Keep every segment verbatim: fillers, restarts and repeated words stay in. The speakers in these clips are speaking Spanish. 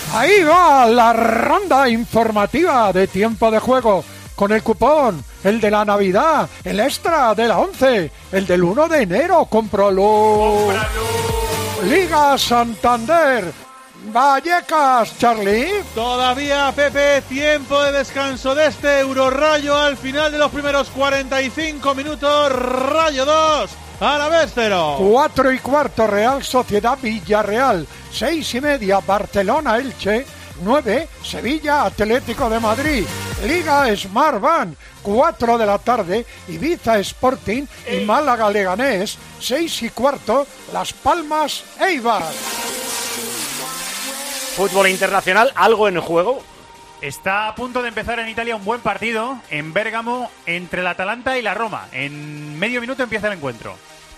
Ahí va la ronda informativa de tiempo de juego con el cupón, el de la Navidad, el extra de la once, el del uno de enero. ¡Cómpralo! ¡Cómpralo! Liga Santander, Vallecas, Charlie. Todavía, Pepe, tiempo de descanso de este Eurorrayo al final de los primeros cuarenta y cinco minutos. Rayo dos, Alavés cero. Cuatro y cuarto, Real Sociedad Villarreal. Seis y media, Barcelona Elche. Nueve, Sevilla Atlético de Madrid. Liga Smartbank, cuatro de la tarde, Ibiza Sporting y Málaga Leganés. Seis y cuarto, Las Palmas Eibar. Fútbol internacional, ¿algo en el juego? Está a punto de empezar en Italia un buen partido en Bérgamo entre el Atalanta y la Roma. En medio minuto empieza el encuentro.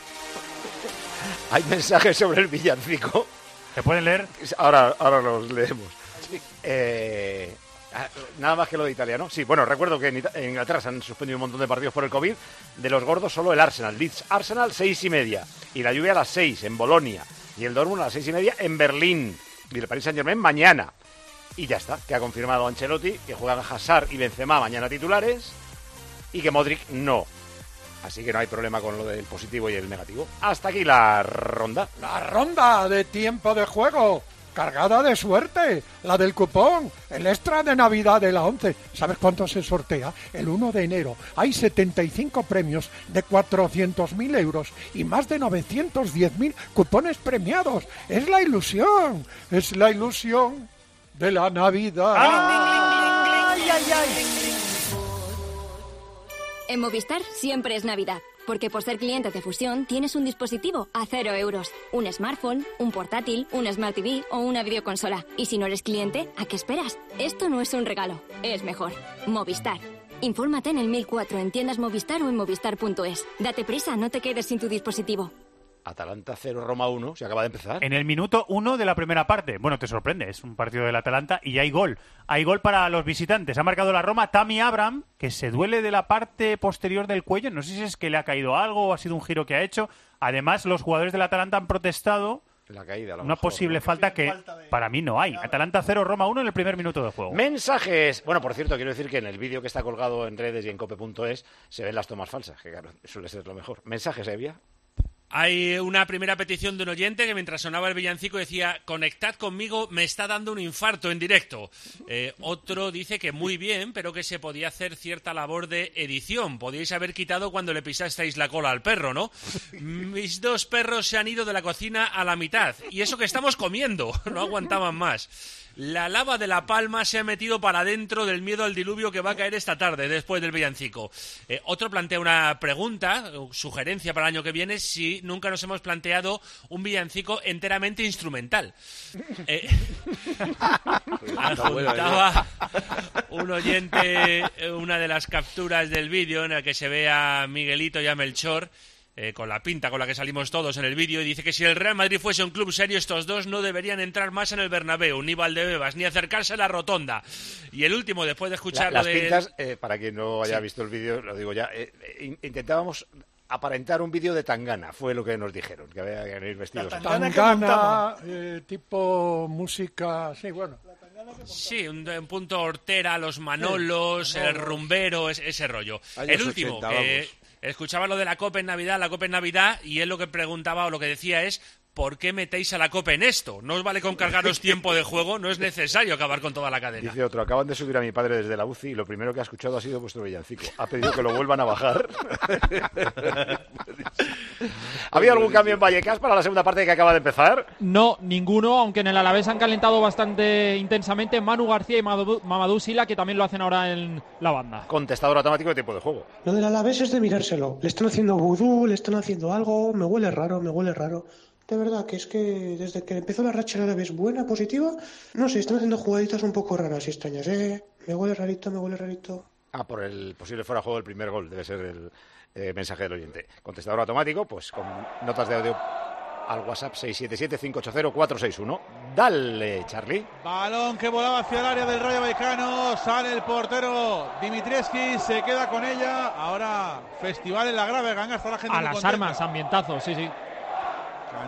Hay mensajes sobre el villancico. ¿Se pueden leer? Ahora, ahora los leemos. Eh, nada más que lo de Italia, ¿no? Sí, bueno, recuerdo que en, Ita- en Inglaterra se han suspendido un montón de partidos por el COVID. De los gordos, solo el Arsenal. Leeds Arsenal, seis y media. Y la Juve a las seis en Bolonia. Y el Dortmund a las seis y media en Berlín. Y el Paris Saint-Germain mañana. Y ya está, que ha confirmado Ancelotti que juegan Hazard y Benzema mañana titulares y que Modric no. Así que no hay problema con lo del positivo y el negativo. Hasta aquí la ronda. La ronda de tiempo de juego, cargada de suerte, la del cupón, el extra de Navidad de la once. ¿Sabes cuánto se sortea? El uno de enero. Hay setenta y cinco premios de cuatrocientos mil euros y más de novecientos diez mil cupones premiados. Es la ilusión, es la ilusión de la Navidad. ¡Ay, ay, ay! En Movistar siempre es Navidad, porque por ser cliente de Fusión tienes un dispositivo a cero euros, un smartphone, un portátil, un Smart T V o una videoconsola. Y si no eres cliente, ¿a qué esperas? Esto no es un regalo, es mejor. Movistar. Infórmate en el mil cuatro en tiendas Movistar o en movistar punto es. Date prisa, no te quedes sin tu dispositivo. Atalanta cero, Roma uno, se acaba de empezar. En el minuto uno de la primera parte. Bueno, te sorprende, es un partido del Atalanta y hay gol. Hay gol para los visitantes. Ha marcado la Roma Tammy Abraham, que se duele de la parte posterior del cuello. No sé si es que le ha caído algo o ha sido un giro que ha hecho. Además, los jugadores del Atalanta han protestado La caída, a lo una mejor, posible ¿no? falta que para mí no hay. Atalanta cero, Roma uno en el primer minuto de juego. Mensajes. Bueno, por cierto, quiero decir que en el vídeo que está colgado en redes y en cope punto es se ven las tomas falsas, que claro, suele ser lo mejor. Mensajes, Evia. Hay una primera petición de un oyente que mientras sonaba el villancico decía: conectad conmigo, me está dando un infarto en directo. Eh, otro dice que muy bien, pero que se podía hacer cierta labor de edición. Podíais haber quitado cuando le pisasteis la cola al perro, ¿no? Mis dos perros se han ido de la cocina a la mitad. Y eso que estamos comiendo, no aguantaban más. La lava de La Palma se ha metido para dentro del miedo al diluvio que va a caer esta tarde, después del villancico. Eh, otro plantea una pregunta, sugerencia para el año que viene, si nunca nos hemos planteado un villancico enteramente instrumental. Eh, adjuntaba un oyente una de las capturas del vídeo en el que se ve a Miguelito y a Melchor, Eh, con la pinta con la que salimos todos en el vídeo, y dice que si el Real Madrid fuese un club serio, estos dos no deberían entrar más en el Bernabéu, ni Valdebebas, ni acercarse a la rotonda. Y el último, después de escuchar La, lo las de... pintas, eh, para quien no haya Sí. visto el vídeo, lo digo ya, eh, eh, intentábamos aparentar un vídeo de Tangana, fue lo que nos dijeron, que había que ir vestidos. Tangana, eh, tipo música, sí, bueno. Sí, un, un punto hortera, los Manolos, el rumbero, ese, ese rollo. Años El último, ochenta, que vamos. escuchaba lo de la Copa en Navidad, la Copa en Navidad, y él lo que preguntaba o lo que decía es: ¿por qué metéis a la Copa en esto? No os vale con cargaros tiempo de juego, no es necesario acabar con toda la cadena. Dice otro, acaban de subir a mi padre desde la U C I y lo primero que ha escuchado ha sido vuestro villancico. Ha pedido que lo vuelvan a bajar. ¿Ha habido algún cambio en Vallecas para la segunda parte que acaba de empezar? No, ninguno, aunque en el Alavés han calentado bastante intensamente Manu García y Mamadou, Mamadou Sila, que también lo hacen ahora en la banda. Contestador automático de tiempo de juego. Lo del Alavés es de mirárselo. Le están haciendo vudú, le están haciendo algo, me huele raro, me huele raro. De verdad, que es que desde que empezó la racha de Alavés buena, positiva, no sé, están haciendo jugaditas un poco raras y extrañas, ¿eh? Me huele rarito, me huele rarito. Ah, por el posible fuera de juego del primer gol, debe ser el eh, mensaje del oyente. Contestador automático, pues con notas de audio al WhatsApp seis siete siete, cinco ocho cero, cuatro seis uno. Dale, Charlie. Balón que volaba hacia el área del Rayo Vallecano, sale el portero Dimitrievski, se queda con ella. Ahora festival en la grave, ganga, está la gente A muy las contenta. armas, ambientazo, sí, sí.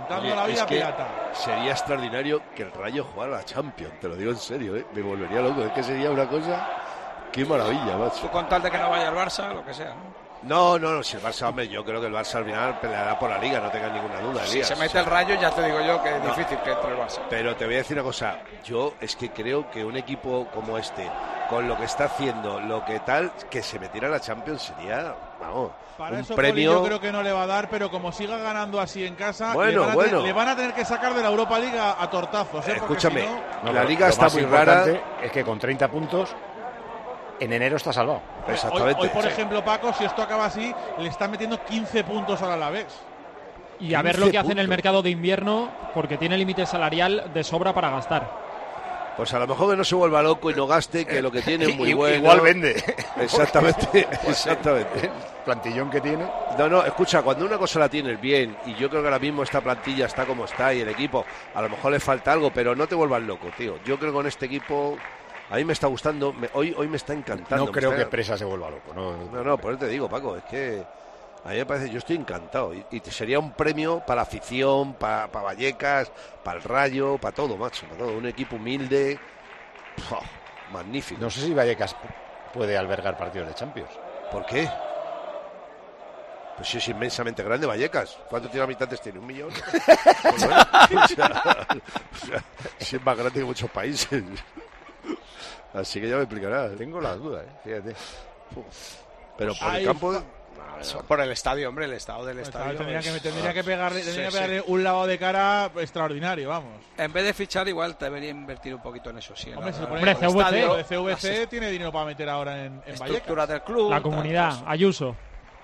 Cantando Oye, la vida es que pirata. Sería extraordinario que el Rayo jugara la Champions, te lo digo en serio, ¿eh? Me volvería loco, es que sería una cosa... Qué maravilla, macho. Tú con tal de que no vaya al Barça, lo que sea, ¿no? No, no, no, si el Barça, hombre, yo creo que el Barça al final peleará por la Liga, no tengas ninguna duda. Si Elías. se mete el Rayo, ya te digo yo que es No. difícil que entre el Barça. Pero te voy a decir una cosa, yo es que creo que un equipo como este, con lo que está haciendo, lo que tal, que se metiera a la Champions sería, vamos, Para un eso premio. Poli, yo creo que no le va a dar, pero como siga ganando así en casa, Bueno, le, van a bueno. tener, le van a tener que sacar de la Europa League a, a tortazos. ¿eh? Porque Escúchame, si no- No, la pero Liga lo está más muy rara. importante es que con treinta puntos en enero está salvado. Exactamente. Hoy, hoy, por Sí. ejemplo, Paco, si esto acaba así, le está metiendo quince puntos al Alavés. Y a ver lo quince que hace en el puntos. mercado de invierno, porque tiene límite salarial de sobra para gastar. Pues a lo mejor que no se vuelva loco y no gaste, que lo que tiene es muy I- bueno. Igual vende. Exactamente, exactamente. Plantillón que tiene. No, no, escucha, cuando una cosa la tienes bien, y yo creo que ahora mismo esta plantilla está como está y el equipo, a lo mejor le falta algo, pero no te vuelvas loco, tío. Yo creo que con este equipo, a mí me está gustando, me- hoy, hoy me está encantando. No me creo está- que Presa se vuelva loco. No, No, no, por eso te digo, Paco, es que a mí me parece, yo estoy encantado. Y, y sería un premio para la afición, para, para Vallecas, para el Rayo, para todo, macho, para todo. Un equipo humilde, ¡pua! Magnífico. No sé si Vallecas puede albergar partidos de Champions. ¿Por qué? Pues sí, es inmensamente grande Vallecas. ¿Cuántos tiene habitantes tiene? ¿Un millón? Pues bueno, o sea, o sea, sí es más grande que muchos países. Así que ya me explicarás. Tengo las dudas, ¿eh? Fíjate. Pero por Ahí el campo... fa- Por el estadio, hombre, el estado del Pues, estadio. tendría, que, es- tendría que pegarle, tendría Sí, que pegarle sí. un lavado de cara extraordinario, vamos. En vez de fichar, igual debería invertir un poquito en eso, sí. en Hombre, la- se en pone el C V C, estadio, el C V C las tiene dinero para meter ahora en, en Vallecas. estructuras del club. La tal, comunidad, todo eso. Ayuso.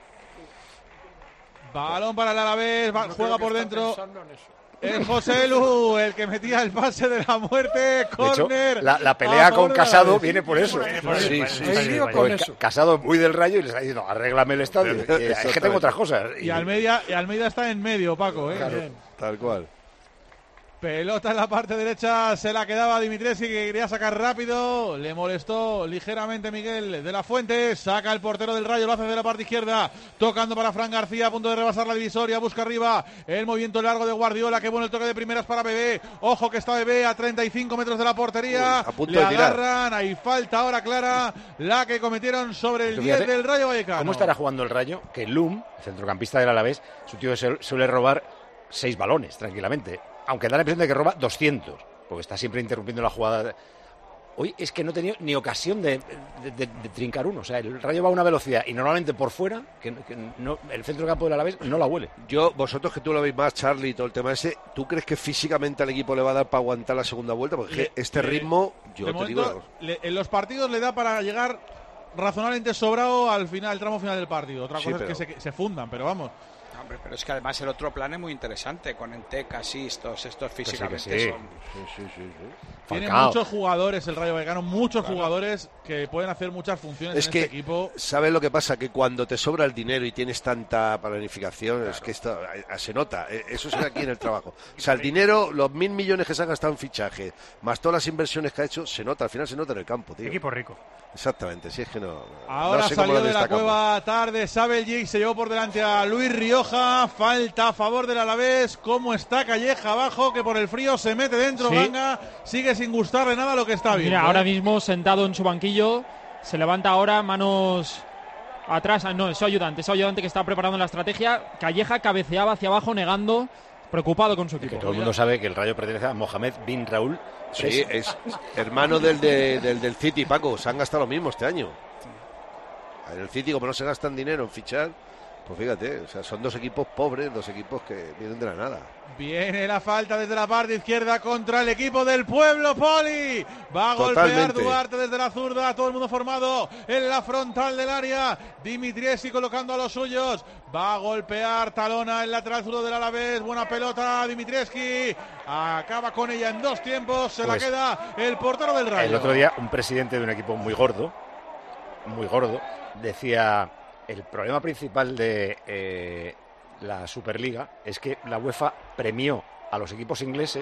Balón para el Alavés, va- juega por dentro. El José Lu, el que metía el pase de la muerte, De hecho, córner. la, la a pelea favor con de Casado Alavés. viene por eso. Sí, sí, He sí. ido con Porque eso. Ca- Casado muy del Rayo y les ha dicho, no, arréglame el estadio. Eh, es que tengo Exactamente. otras cosas. Y Almeida, y Almeida está en medio, Paco. ¿eh? Bien. Tal cual. Pelota en la parte derecha, se la quedaba Dimitrievski, que quería sacar rápido, le molestó ligeramente Miguel de la Fuente, saca el portero del Rayo, lo hace de la parte izquierda, tocando para Fran García, a punto de rebasar la divisoria, busca arriba el movimiento largo de Guardiola, que bueno el toque de primeras para Bebé, ojo que está Bebé a treinta y cinco metros de la portería, Uy, a punto le de tirar. agarran, hay falta ahora clara, la que cometieron sobre el Tú diez fíjate, del Rayo Vallecano. ¿Cómo estará jugando el Rayo? Que Lum, centrocampista del Alavés, su tío su- suele robar seis balones tranquilamente. Aunque da la impresión de que roba doscientos, porque está siempre interrumpiendo la jugada. Hoy es que no ha tenido ni ocasión de, de- de- de trincar uno. O sea, el Rayo va a una velocidad y normalmente por fuera, que, que no, el centro del campo del Alavés no la huele. Yo, vosotros que tú lo veis más, Charlie, y todo el tema ese, ¿tú crees que físicamente al equipo le va a dar para aguantar la segunda vuelta? Porque Le- este le- ritmo, yo De te digo una momento, cosa. le- en los partidos le da para llegar razonablemente sobrado al final, el tramo final del partido. Otra Sí, cosa pero- es que se, que se fundan, pero vamos. Hombre, pero es que además el otro plan es muy interesante, con Enteca, Sistos, estos sí, que físicamente sí. son... Sí, sí, sí, sí. Tiene Falcao. muchos jugadores el Rayo Vallecano, muchos jugadores que pueden hacer muchas funciones Es en que, este equipo. ¿sabes lo que pasa? Que cuando te sobra el dinero y tienes tanta planificación, es que esto eh, se nota. eh, Eso se ve aquí en el trabajo. O sea, el dinero, los mil millones que se han gastado en fichaje, más todas las inversiones que ha hecho, se nota, al final se nota en el campo, tío. Equipo rico. Exactamente, si es que no. Ahora no sé cómo salió lo de la destacamos. cueva tarde, sabe el Gig, se llevó por delante a Luis Rioja, falta a favor del Alavés, cómo está Calleja abajo, que por el frío se mete dentro, Sí. Ganga, sigue sin gustarle nada lo que está viendo. Mira, ahora ¿eh? mismo sentado en su banquillo, se levanta ahora, manos atrás. Ah, no, es su ayudante, es su ayudante que está preparando la estrategia. Calleja cabeceaba hacia abajo, negando, preocupado con su Y que equipo. todo el mundo sabe que el Rayo pertenece a Mohamed bin Raúl. Sí, es hermano del, de- del del City, Paco. Se han gastado lo mismo este año. En el City, como no se gastan dinero en fichar, pues fíjate, o sea, son dos equipos pobres, dos equipos que vienen de la nada. Viene la falta desde la parte izquierda contra el equipo del pueblo, Poli. Va a golpear Totalmente. Duarte desde la zurda, todo el mundo formado en la frontal del área. Dimitrievski colocando a los suyos. Va a golpear Talona, el lateral zurdo del Alavés. Buena pelota, Dimitrievski. Acaba con ella en dos tiempos. Se Pues, la queda el portero del Rayo. El otro día, un presidente de un equipo muy gordo, muy gordo, decía: el problema principal de eh, la Superliga es que la UEFA premió a los equipos ingleses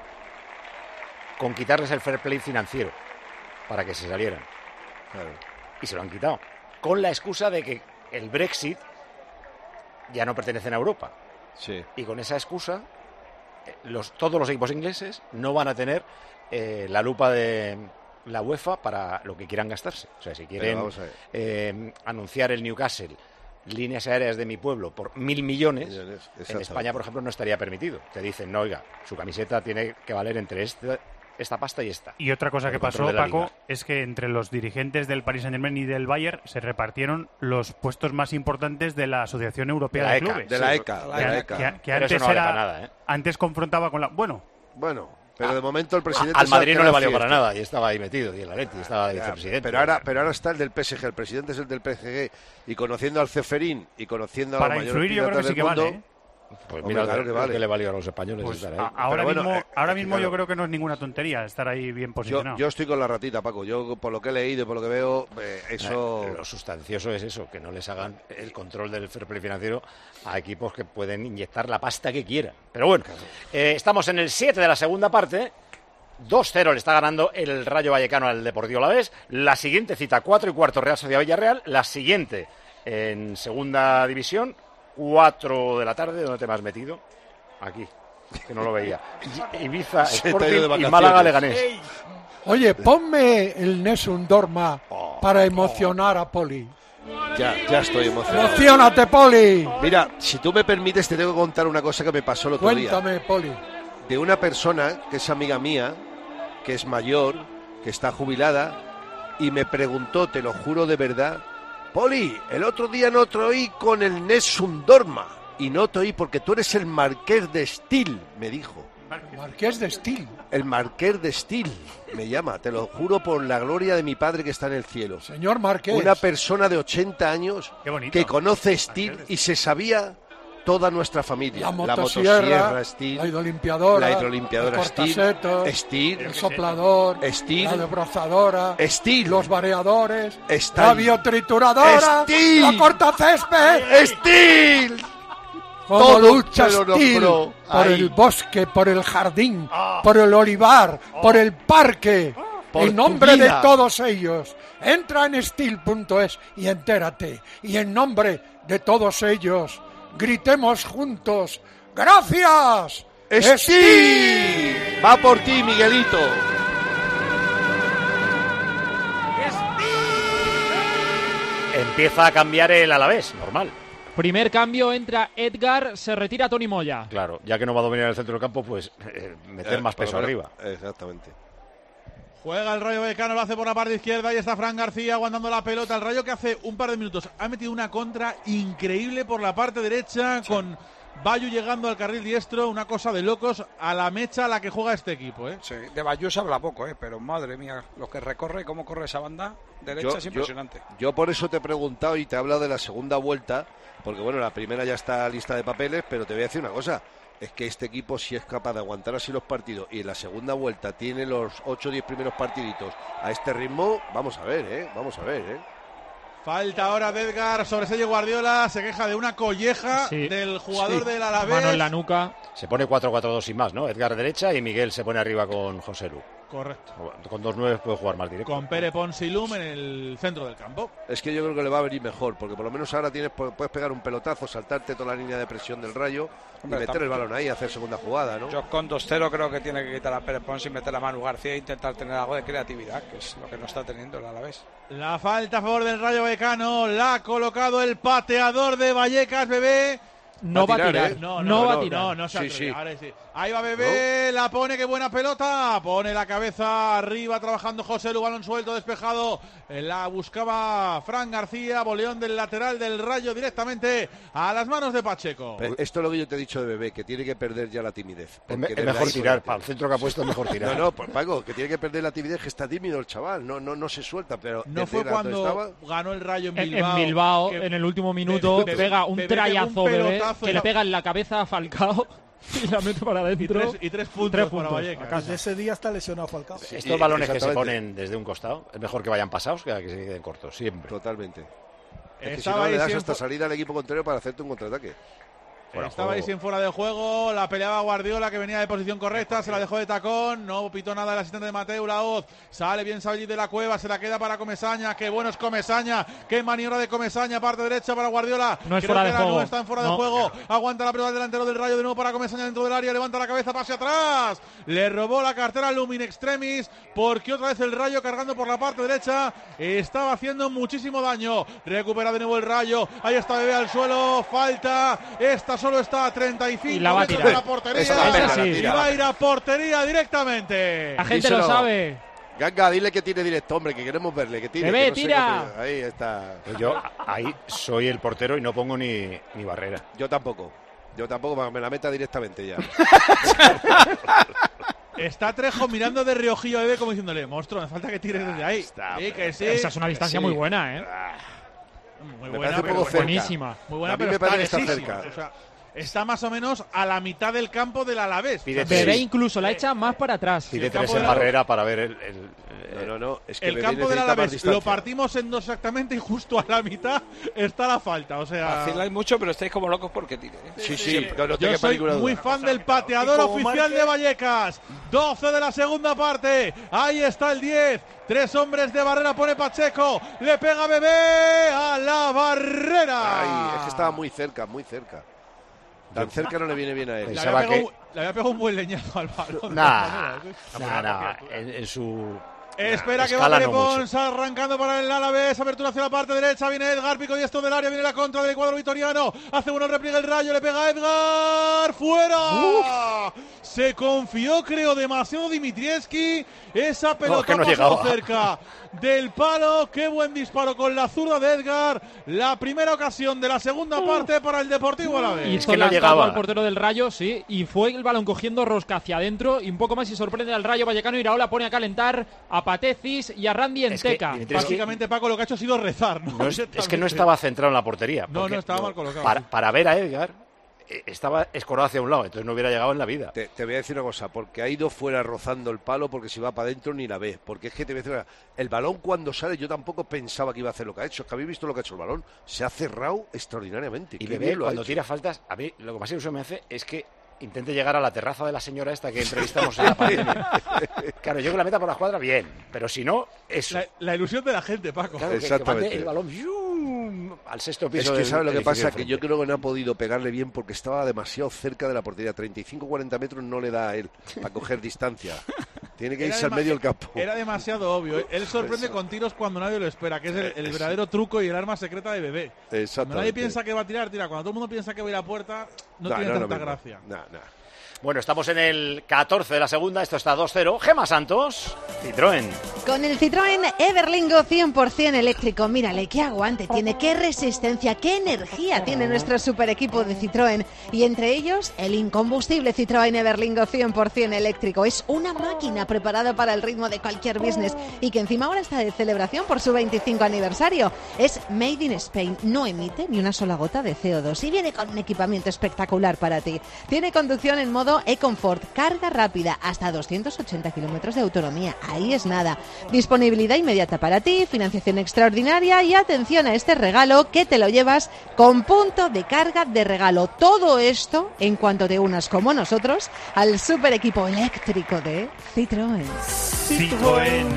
con quitarles el fair play financiero para que se salieran. Claro. Y se lo han quitado, con la excusa de que el Brexit ya no pertenece a Europa. Sí. Y con esa excusa los, todos los equipos ingleses no van a tener eh, la lupa de la UEFA para lo que quieran gastarse. O sea, si quieren eh, anunciar el Newcastle líneas aéreas de mi pueblo por mil millones, millones en España, por ejemplo, no estaría permitido. Te dicen, no, oiga, su camiseta tiene que valer entre este, esta pasta y esta. Y otra cosa que pasó, Paco, es que entre los dirigentes del Paris Saint-Germain y del Bayern se repartieron los puestos más importantes de la Asociación Europea de, de Clubes. De la E C A. Que, de la E C A. que, que antes, no vale era, nada, ¿eh? antes confrontaba con la... Bueno, bueno... Pero de momento el presidente... Al Madrid no le valió para nada y estaba ahí metido, y el Atleti estaba de vicepresidente. Pero ahora, pero ahora está el del P S G, el presidente es el del P S G, y conociendo al Ceferín y conociendo a los mayores influir, yo creo que sí que mundo, vale, ¿eh? Pues mira, Hombre, claro que, vale. que le valió a los españoles pues estar ahí. A, ahora bueno, mismo, eh, ahora eh, mismo claro. yo creo que no es ninguna tontería estar ahí bien posicionado. Yo, yo estoy con la ratita, Paco. Yo, por lo que he leído y por lo que veo, eh, eso... Eh, lo sustancioso es eso, que no les hagan el control del fair play financiero a equipos que pueden inyectar la pasta que quieran. Pero bueno, eh, estamos en el siete de la segunda parte. dos cero le está ganando el Rayo Vallecano al Deportivo Alavés. La siguiente cita, cuatro y cuarto, Real Sociedad Villarreal. La siguiente en segunda división, cuatro de la tarde. ¿Dónde te me has metido? Aquí, que no lo veía. Ibiza, Sporting y Málaga Leganés. Oye, ponme el Nessun Dorma oh, para emocionar oh. a Poli. Ya, ya estoy emocionado. ¡Emocionate, Poli! Mira, si tú me permites, te tengo que contar una cosa que me pasó el otro Cuéntame, día. Poli. De una persona que es amiga mía, que es mayor, que está jubilada, y me preguntó, te lo juro de verdad, Poli, el otro día no te oí con el Nessun Dorma. Y no te oí porque tú eres el Marqués de Estil, me dijo. Marqués de Estil. El Marqués de Estil, me llama, te lo juro por la gloria de mi padre que está en el cielo. Señor Marqués. Una persona de ochenta años que conoce Estil y se sabía toda nuestra familia. La motosierra, la, motosierra, Estil, la hidrolimpiadora, la hidrolimpiadora Estil, Estil, el soplador, Estil, la desbrozadora, Estil, los vareadores, Estil, la biotrituradora, Estil, la cortacésped, Estil. Como Todo lucha Estil por ahí. El bosque, por el jardín, oh. por el olivar, oh. por el parque. Oh. En nombre de todos ellos, entra en estil punto es y entérate. Y en nombre de todos ellos, gritemos juntos, ¡gracias! ¡Estil! Va por ti, Miguelito. Empieza a cambiar el Alavés, normal. Primer cambio, entra Edgar, se retira Toni Moya. Claro, ya que no va a dominar el centro del campo, pues eh, meter eh, más peso arriba. Exactamente. Juega el Rayo Vallecano, lo hace por la parte izquierda, y está Fran García aguantando la pelota. El Rayo que hace un par de minutos ha metido una contra increíble por la parte derecha, sí. con Bayu llegando al carril diestro, una cosa de locos, a la mecha a la que juega este equipo. ¿eh? Sí, de Bayu se habla poco, ¿eh? Pero madre mía, lo que recorre, cómo corre esa banda derecha yo, es impresionante. Yo, yo por eso te he preguntado y te he hablado de la segunda vuelta, porque bueno, la primera ya está lista de papeles, pero te voy a decir una cosa. Es que este equipo, si es capaz de aguantar así los partidos y en la segunda vuelta tiene los ocho o diez primeros partiditos a este ritmo, vamos a ver, ¿eh? Vamos a ver, ¿eh? Falta ahora de Edgar sobre Sergio Guardiola, se queja de una colleja sí. del jugador sí. del Alavés. Mano en la nuca. Se pone cuatro cuatro dos sin más, ¿no? Edgar derecha y Miguel se pone arriba con José Lu. Correcto. Con dos nueve puede jugar más directo. Con Pere Pons y Lum en el centro del campo. Es que yo creo que le va a venir mejor, porque por lo menos ahora tienes puedes pegar un pelotazo, saltarte toda la línea de presión del Rayo. Hombre, y meter el balón ahí, hacer segunda jugada, ¿no? Yo con dos cero creo que tiene que quitar a Pere Pons y meter a Manu García e intentar tener algo de creatividad, que es lo que no está teniendo el Alavés. La falta a favor del Rayo Vallecano, la ha colocado el pateador de Vallecas, Bebé. No va a tirar, tirar. ¿eh? No, no, no no va a tirar. No, no se sí, atreve. sí. Ahora sí. Ahí va Bebé, no. La pone, qué buena pelota. Pone la cabeza arriba, trabajando José Lu, balón suelto, despejado. La buscaba Fran García, boleón del lateral del Rayo directamente a las manos de Pacheco. Pero esto es lo que yo te he dicho de Bebé, que tiene que perder ya la timidez. Es, me, es mejor tirar, para el centro que ha puesto es mejor tirar. No, no, Paco, que tiene que perder la timidez, que está tímido el chaval, no, no, no se suelta. Pero no fue cuando estaba... ganó el Rayo en Bilbao. En, en Bilbao, en el último minuto, Bebé, pega un Bebé trayazo, un Bebé, que le pega en la cabeza a Falcao. Y la mete para adentro. Y tres, y tres puntos, tres puntos para Vallecas. Desde ese día está lesionado Falcao. Sí, estos balones que se ponen desde un costado, es mejor que vayan pasados que que se queden cortos, siempre. Totalmente. Es que si no le das esta salida al equipo contrario para hacerte un contraataque. Fuera Estaba ahí juego. sin fuera de juego, la peleaba Guardiola, que venía de posición correcta, se la dejó de tacón, no pitó nada el asistente de Mateu Laoz, sale bien Saballi de la cueva, se la queda para Comesaña, qué bueno es Comesaña, qué maniobra de Comesaña, parte derecha para Guardiola, No es creo fuera que de era, juego. no está en fuera de No. juego, aguanta la pelota del delantero del Rayo, de nuevo para Comesaña dentro del área, levanta la cabeza, pase atrás, le robó la cartera Lumin Extremis, porque otra vez el Rayo cargando por la parte derecha, estaba haciendo muchísimo daño, recupera de nuevo el Rayo, ahí está Bebé al suelo, falta, esta solo está a treinta y cinco Y la va a metros tirar. de la portería, Esa la pega, la y tira. va a ir a portería directamente. La gente Díselo. lo sabe. Ganga, dile que tiene directo, hombre, que queremos verle, que tire. Bebé, que no sé tira. qué- Ahí está. Pues yo ahí soy el portero y no pongo ni, ni barrera. Yo tampoco. Yo tampoco, me la meta directamente ya. Está Trejo mirando de reojillo a Bebé como diciéndole, monstruo, me falta que tires desde ahí. Está, sí, que sí. Esa es una distancia sí. muy buena, ¿eh? Muy Me buena, parece un pero poco cerca. buenísima. Muy buena, A mí pero me parece que está está lejísima. cerca. O sea, está más o menos a la mitad del campo del Alavés. Pide Bebé tres, incluso la echa más para atrás. pide el tres campo en de la- barrera para ver el... el- No, no, no. Es que El Bebé campo del necesita más Alavés lo distancia. partimos en dos exactamente y justo a la mitad está la falta. O sea, Vaciláis mucho, pero estáis como locos porque tire. ¿eh? Sí, sí, no, no yo tenga soy ninguna duda. muy fan del pateador Y como oficial marque- de Vallecas. doce de la segunda parte. Ahí está el diez. Tres hombres de barrera pone Pacheco. Le pega Bebé a la barrera. Ay, es que estaba muy cerca, muy cerca. Tan cerca no le viene bien a él. Le Pensaba había, pegado, que- un- le había pegado un buen leñazo al balón. de todas Nah, maneras, ¿eh? nah, nah, en, en su... Espera nah, que va escala no Pons mucho. arrancando para el Alavés, apertura hacia la parte derecha, viene Edgar, pico y esto del área, viene la contra del cuadro vitoriano, hace bueno el repliegue el Rayo, le pega a Edgar, ¡fuera! Se confió, creo, demasiado Dimitrievski, esa pelota No, es que no pasó llegaba. cerca del palo, qué buen disparo con la zurda de Edgar, la primera ocasión de la segunda parte para el Deportivo Alavés. Hizo que no la llegaba. al portero del Rayo, sí, y fue el balón cogiendo rosca hacia adentro y un poco más y sorprende al Rayo Vallecano. Iraola pone a calentar a Patecis y a Randy Es que Enteca. Dimitrievski- Básicamente Paco lo que ha hecho ha sido rezar, ¿no? No es, es que no estaba centrado en la portería. No, porque no, estaba mal colocado. Para, para ver a Edgar, eh, estaba escorado hacia un lado, entonces no hubiera llegado en la vida. Te, te voy a decir una cosa, porque ha ido fuera rozando el palo, porque si va para adentro ni la ve. Porque es que te voy a decir una cosa, el balón cuando sale yo tampoco pensaba que iba a hacer lo que ha hecho. Es que habéis visto lo que ha hecho el balón. Se ha cerrado extraordinariamente. Y Qué Bebé, bien lo ha cuando hecho. tira faltas, a mí lo que más ilusión me hace es que intente llegar a la terraza de la señora esta que entrevistamos en la pandemia. Claro, yo que la meta por la cuadra, bien, pero si no, eso. La, la ilusión de la gente, Paco. Claro, que- que Exactamente. mande el balón ¡yum! Al sexto Es piso. que del- sabe lo del que pasa, edificio que de yo enfrente. creo que no ha podido pegarle bien porque estaba demasiado cerca de la portería. treinta y cinco cuarenta metros no le da a él para coger distancia. Tiene que Era irse al dema- medio del campo. Era demasiado obvio. ¿eh? Él sorprende con tiros cuando nadie lo espera, que es el, el verdadero truco y el arma secreta de Bebé. Cuando Exactamente. nadie piensa que va a tirar, tira. Cuando todo el mundo piensa que va a ir a puerta, no, Nah, tiene no es lo tanta mismo. gracia. Nah, nah. Bueno, estamos en el catorce de la segunda, esto está dos cero. Gema Santos, Citroën. Con el Citroën Everlingo cien por ciento eléctrico, mírale qué aguante tiene, qué resistencia, qué energía tiene nuestro super equipo de Citroën. Y entre ellos, el incombustible Citroën Everlingo cien por ciento eléctrico. Es una máquina preparada para el ritmo de cualquier business y que encima ahora está de celebración por su veinticinco aniversario. Es Made in Spain, no emite ni una sola gota de C O dos y viene con un equipamiento espectacular para ti. Tiene conducción en modo Ecomfort, carga rápida, hasta doscientos ochenta kilómetros de autonomía. Ahí es nada. Disponibilidad inmediata para ti, financiación extraordinaria y atención a este regalo que te lo llevas con punto de carga de regalo. Todo esto en cuanto te unas como nosotros al super equipo eléctrico de Citroën. Citroën.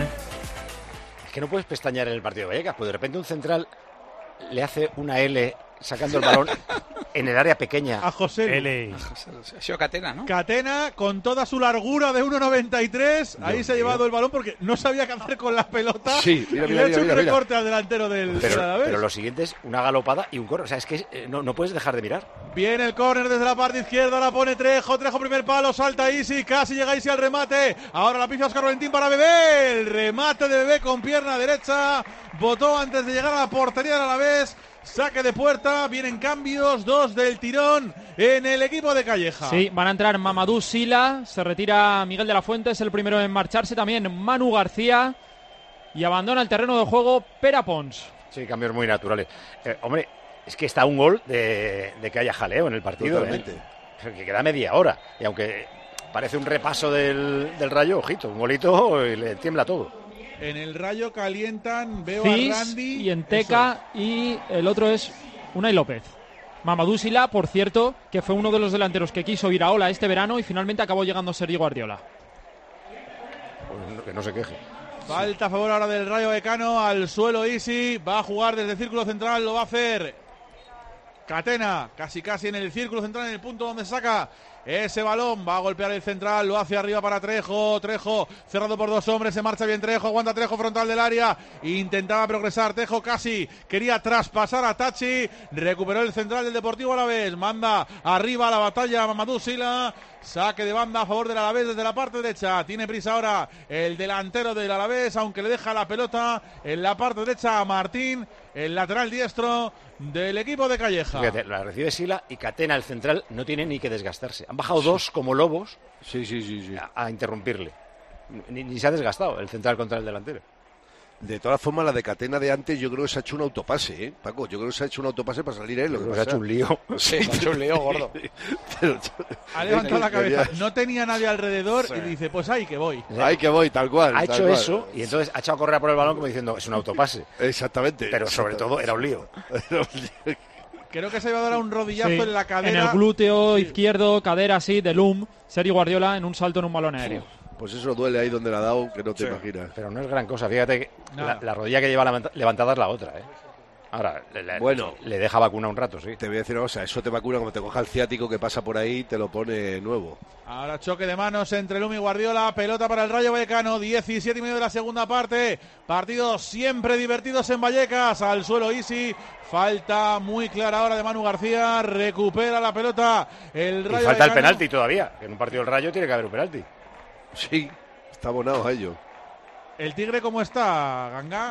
Es que no puedes pestañear en el partido de Vallecas, pues de repente un central le hace una L sacando el balón en el área pequeña. A José. L. Ha sido Catena, ¿no? Catena, con toda su largura de uno noventa y tres, ahí se ha llevado el balón porque no sabía qué hacer con la pelota. Sí, mira, y mira, le ha mira, hecho mira, un mira. recorte al delantero del del Pero, Alavés. pero lo siguiente es una galopada y un corro. O sea, es que eh, no, no puedes dejar de mirar. Viene el córner desde la parte izquierda, la pone Trejo, Trejo primer palo, salta Isi, casi llega Isi al remate. Ahora la pisa Oscar Valentín para Bebé, el remate de Bebé con pierna derecha, botó antes de llegar a la portería del Alavés. Saque de puerta, vienen cambios, dos del tirón en el equipo de Calleja. Sí, van a entrar Mamadou Sila, se retira Miguel de la Fuente, es el primero en marcharse, también Manu García y abandona el terreno de juego Pere Pons. Sí, cambios muy naturales. Eh, hombre, es que está un gol de, de que haya jaleo en el partido. Totalmente. ¿eh? Que queda media hora. Y aunque parece un repaso del, del Rayo, ojito, un golito y le tiembla todo. En el Rayo calientan, veo Cis a Randy y Enteca y el otro es Unai López. Mamadou Sila, por cierto, que fue uno de los delanteros que quiso ir a Ola este verano y finalmente acabó llegando Sergio Guardiola. Pues que no se queje. Falta a favor ahora del Rayo Vallecano, al suelo Isi, va a jugar desde el círculo central, lo va a hacer Catena, casi casi en el círculo central, en el punto donde saca ese balón, va a golpear el central, lo hace arriba para Trejo, Trejo cerrado por dos hombres, se marcha bien Trejo, aguanta Trejo frontal del área, intentaba progresar, Trejo casi quería traspasar a Tachi, recuperó el central del Deportivo Alavés, manda arriba a la batalla Mamadou Sila, saque de banda a favor del Alavés desde la parte derecha, tiene prisa ahora el delantero del Alavés, aunque le deja la pelota en la parte derecha a Martín, el lateral diestro del equipo de Calleja. Fíjate, la recibe Sila y Catena, el central, no tiene ni que desgastarse. Han bajado dos como lobos sí, sí, sí, sí. A, a interrumpirle. Ni, ni se ha desgastado el central contra el delantero. De todas formas, la de Catena de antes yo creo que se ha hecho un autopase, ¿eh, Paco? Yo creo que se ha hecho un autopase para salir él. Lo que se ha hecho un lío. Sí, se ha hecho un lío gordo. Pero, ha levantado la cabeza, no tenía nadie alrededor sí. y dice, pues ahí que voy. Ahí que voy, tal cual. Ha tal hecho cual. eso y entonces ha echado a correr por el balón como diciendo, es un autopase. Exactamente. Pero exactamente. sobre todo era un lío. Creo que se iba a dar un rodillazo sí, en la cadera. En el glúteo sí. izquierdo, cadera así, de Lum, Sergio Guardiola en un salto en un balón aéreo. Pues eso duele ahí donde la ha dado, que no te sí. imaginas. Pero no es gran cosa, fíjate que la, la rodilla que lleva levantada es la otra, ¿eh? Ahora, le, bueno, le deja vacuna un rato, sí. Te voy a decir una cosa, eso te vacuna como te coja el ciático que pasa por ahí, te lo pone nuevo. Ahora choque de manos entre Lum y Guardiola, pelota para el Rayo Vallecano, diecisiete y medio de la segunda parte, partidos siempre divertidos en Vallecas, al suelo Isi, falta muy clara ahora de Manu García, recupera la pelota el Rayo y falta Vallecano. El penalti todavía, que en un partido del Rayo tiene que haber un penalti. Sí, está abonado a ello. ¿El Tigre cómo está, Ganga?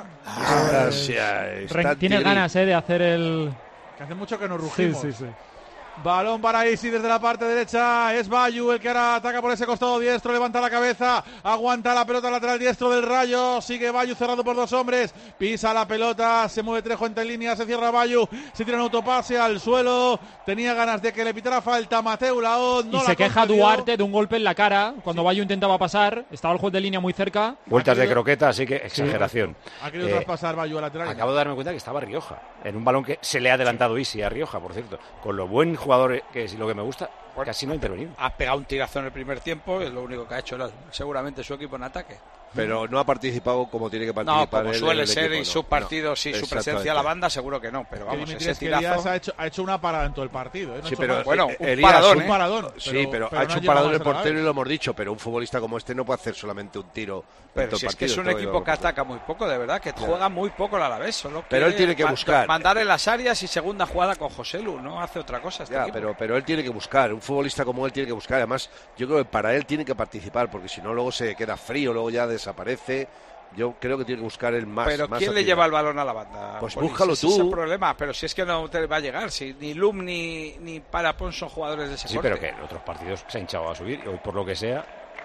Gracias. Pues, tiene ganas eh, de hacer el... Que hace mucho que nos rugimos. Sí, sí, sí. Balón para Isi desde la parte derecha, es Bayu el que ahora ataca por ese costado diestro, levanta la cabeza, aguanta la pelota lateral diestro del Rayo, sigue Bayu cerrado por dos hombres, pisa la pelota, se mueve Trejo entre líneas, se cierra Bayu, se tira un autopase al suelo, tenía ganas de que le pitara falta Mateu Laón, no y la se queja concedió. Duarte de un golpe en la cara cuando sí. Bayu intentaba pasar, estaba el juez de línea muy cerca. Vueltas querido... de croqueta, así que exageración. Sí. Ha querido eh, traspasar Bayu a lateral. Acabo de darme cuenta que estaba Rioja, en un balón que se le ha adelantado Isi a Rioja, por cierto, con lo buen jugador que es y lo que me gusta, bueno, casi no ha intervenido. Ha pegado un tirazo en el primer tiempo, es lo único que ha hecho seguramente su equipo en ataque. Pero no ha participado como tiene que participar. No, como él suele en el ser equipo, y no. sus partidos y no, su presencia a la banda seguro que no, pero vamos, ese tirazo... Ha hecho, ha hecho una parada en todo el partido. ¿eh? No sí, pero bueno, un Elías, paradón, ¿eh? un paradón. Sí, pero, pero, pero ha hecho no un paradón el portero portero y lo hemos dicho, pero un futbolista como este no puede hacer solamente un tiro. Pero si es que es un equipo que ataca muy poco, de verdad, que claro. juega muy poco a la Alavés. Solo pero él tiene que buscar. Mandar en las áreas y segunda jugada con Joselu, no hace otra cosa este ya, equipo. pero, pero él tiene que buscar, un futbolista como él tiene que buscar. Además, yo creo que para él tiene que participar, porque si no luego se queda frío, luego ya desaparece. Yo creo que tiene que buscar el más. Pero más ¿quién actividad. le lleva el balón a la banda? Pues Poli? búscalo si tú. Ese es el problema, pero si es que no te va a llegar, si ni Lum ni, ni Parapon son jugadores de ese Sí, corte. pero que en otros partidos se ha hinchado a subir y hoy por lo que sea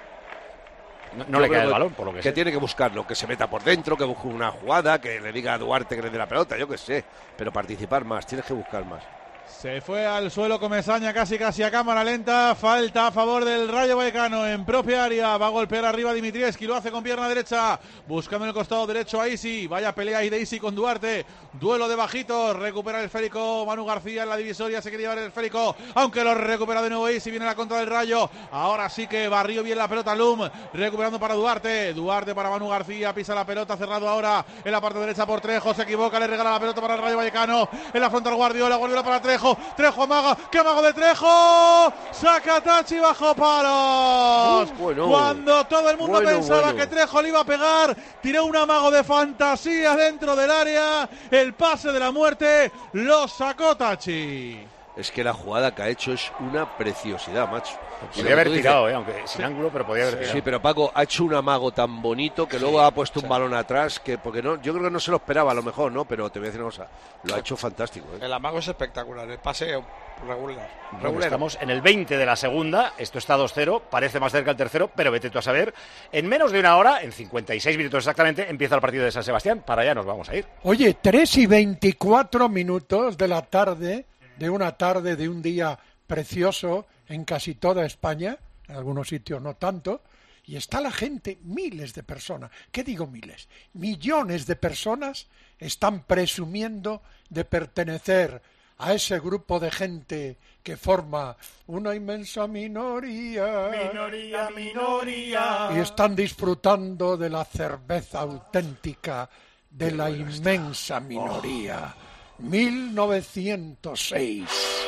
no, no le cae el balón, por lo que, que sea. tiene que buscarlo, que se meta por dentro, que busque una jugada, que le diga a Duarte que le dé la pelota, yo qué sé, pero participar más, tienes que buscar más. Se fue al suelo Comesaña casi casi a cámara lenta. Falta a favor del Rayo Vallecano en propia área. Va a golpear arriba Dimitrievski. Lo hace con pierna derecha. Buscando en el costado derecho a Isi. Vaya pelea ahí de Isi con Duarte. Duelo de bajitos. Recupera el esférico Manu García en la divisoria. Se quería llevar el esférico. Aunque lo recupera de nuevo Isi. Viene la contra del Rayo. Ahora sí que barrió bien la pelota Lum. Recuperando para Duarte. Duarte para Manu García. Pisa la pelota. Cerrado ahora en la parte derecha por Trejo. Se equivoca. Le regala la pelota para el Rayo Vallecano. En la frontal Guardiola. Guardiola para Trejo. Trejo amaga, ¡qué amago de Trejo! Saca Tachi bajo palos. Uh, bueno, Cuando todo el mundo bueno, pensaba bueno. que Trejo le iba a pegar, tiró un amago de fantasía dentro del área. El pase de la muerte lo sacó Tachi. Es que la jugada que ha hecho es una preciosidad, macho. Podría haber tirado, eh, aunque sin sí. ángulo, pero podía haber tirado. Sí, pero Paco ha hecho un amago tan bonito que sí, luego ha puesto sí. un balón atrás que porque no, yo creo que no se lo esperaba a lo mejor, ¿no? Pero te voy a decir una cosa, lo ha hecho fantástico. ¿eh? El amago es espectacular, el pase regular. Bueno, estamos en el veinte de la segunda, esto está dos cero, parece más cerca el tercero, pero vete tú a saber. En menos de una hora, en cincuenta y seis minutos exactamente, empieza el partido de San Sebastián. Para allá nos vamos a ir. Oye, tres y veinticuatro minutos de la tarde, de una tarde, de un día precioso en casi toda España, en algunos sitios no tanto, y está la gente, miles de personas, ¿qué digo miles? Millones de personas están presumiendo de pertenecer a ese grupo de gente que forma una inmensa minoría. Minoría, minoría. Y están disfrutando de la cerveza auténtica de la inmensa minoría. mil novecientos seis.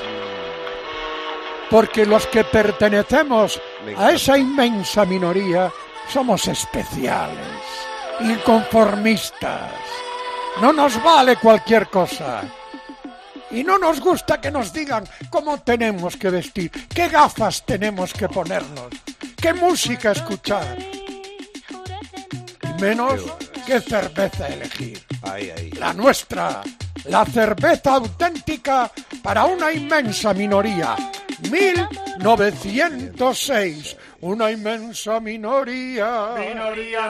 Porque los que pertenecemos a esa inmensa minoría somos especiales, inconformistas. No nos vale cualquier cosa. Y no nos gusta que nos digan cómo tenemos que vestir, qué gafas tenemos que ponernos, qué música escuchar. Y menos qué cerveza elegir. Ahí, ahí. La nuestra, la cerveza auténtica para una inmensa minoría. mil novecientos seis, una inmensa minoría. Minoría,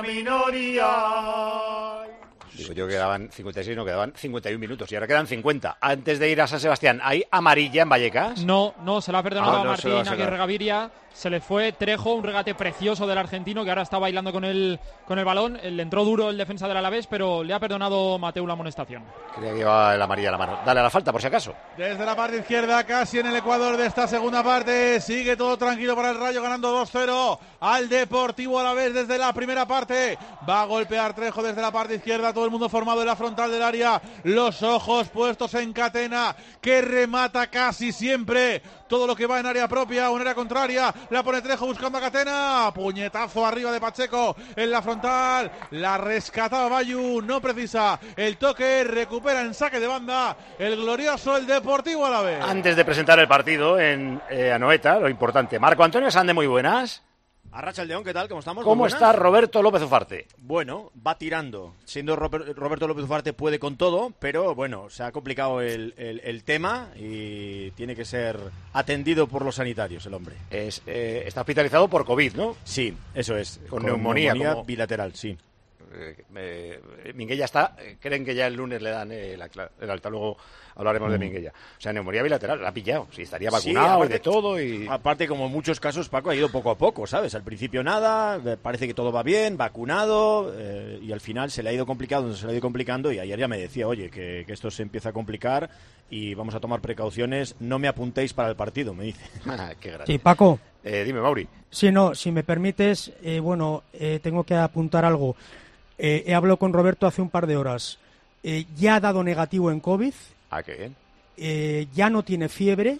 minoría. Digo yo que quedaban cincuenta y seis, no, quedaban cincuenta y uno minutos y ahora quedan cincuenta. Antes de ir a San Sebastián, ¿hay amarilla en Vallecas? No, no, se la ha perdonado Ah, a no, se lo va Martín a sacar. Aguirre Gaviria. Se le fue Trejo, un regate precioso del argentino que ahora está bailando con el, con el balón. Le entró duro el defensa del Alavés, pero le ha perdonado Mateu la amonestación. Creía que llevaba el amarilla a la mano. Dale a la falta, por si acaso. Desde la parte izquierda, casi en el ecuador de esta segunda parte. Sigue todo tranquilo para el Rayo, ganando dos cero al Deportivo Alavés desde la primera parte. Va a golpear Trejo desde la parte izquierda. Todo el mundo formado en la frontal del área. Los ojos puestos en Catena, que remata casi siempre todo lo que va en área propia o en área contraria. La pone Trejo buscando a Catena. Puñetazo arriba de Pacheco en la frontal. La rescataba Bayu. No precisa el toque. Recupera en saque de banda el glorioso el Deportivo Alavés. Antes de presentar el partido en eh, Anoeta, lo importante. Marco Antonio Sande, muy buenas. Arracha el León, ¿qué tal? ¿Cómo estamos? ¿Cómo está Roberto López Ufarte? Bueno, va tirando. Siendo Roberto López Ufarte puede con todo, pero bueno, se ha complicado el, el, el tema y tiene que ser atendido por los sanitarios el hombre. Es, eh, está hospitalizado por COVID, ¿no? Sí, eso es. Con, con neumonía, neumonía como... bilateral, sí. Eh, eh, Minguella está, eh, creen que ya el lunes le dan eh, la, el alta, luego hablaremos mm. de Minguella. O sea, neumonía bilateral, la ha pillado, sí, estaría vacunado sí, aparte, y de todo. Y... Aparte, como en muchos casos, Paco, ha ido poco a poco, ¿sabes? Al principio nada, parece que todo va bien, vacunado, eh, y al final se le ha ido complicando, se le ha ido complicando, y ayer ya me decía, oye, que, que esto se empieza a complicar y vamos a tomar precauciones, no me apuntéis para el partido, me dice. Qué gracia. Sí, Paco. Eh, dime, Mauri. Sí, no, si me permites, eh, bueno, eh, tengo que apuntar algo. Eh, he hablado con Roberto hace un par de horas. Eh, ya ha dado negativo en COVID. Ah, qué bien. Eh, ya no tiene fiebre.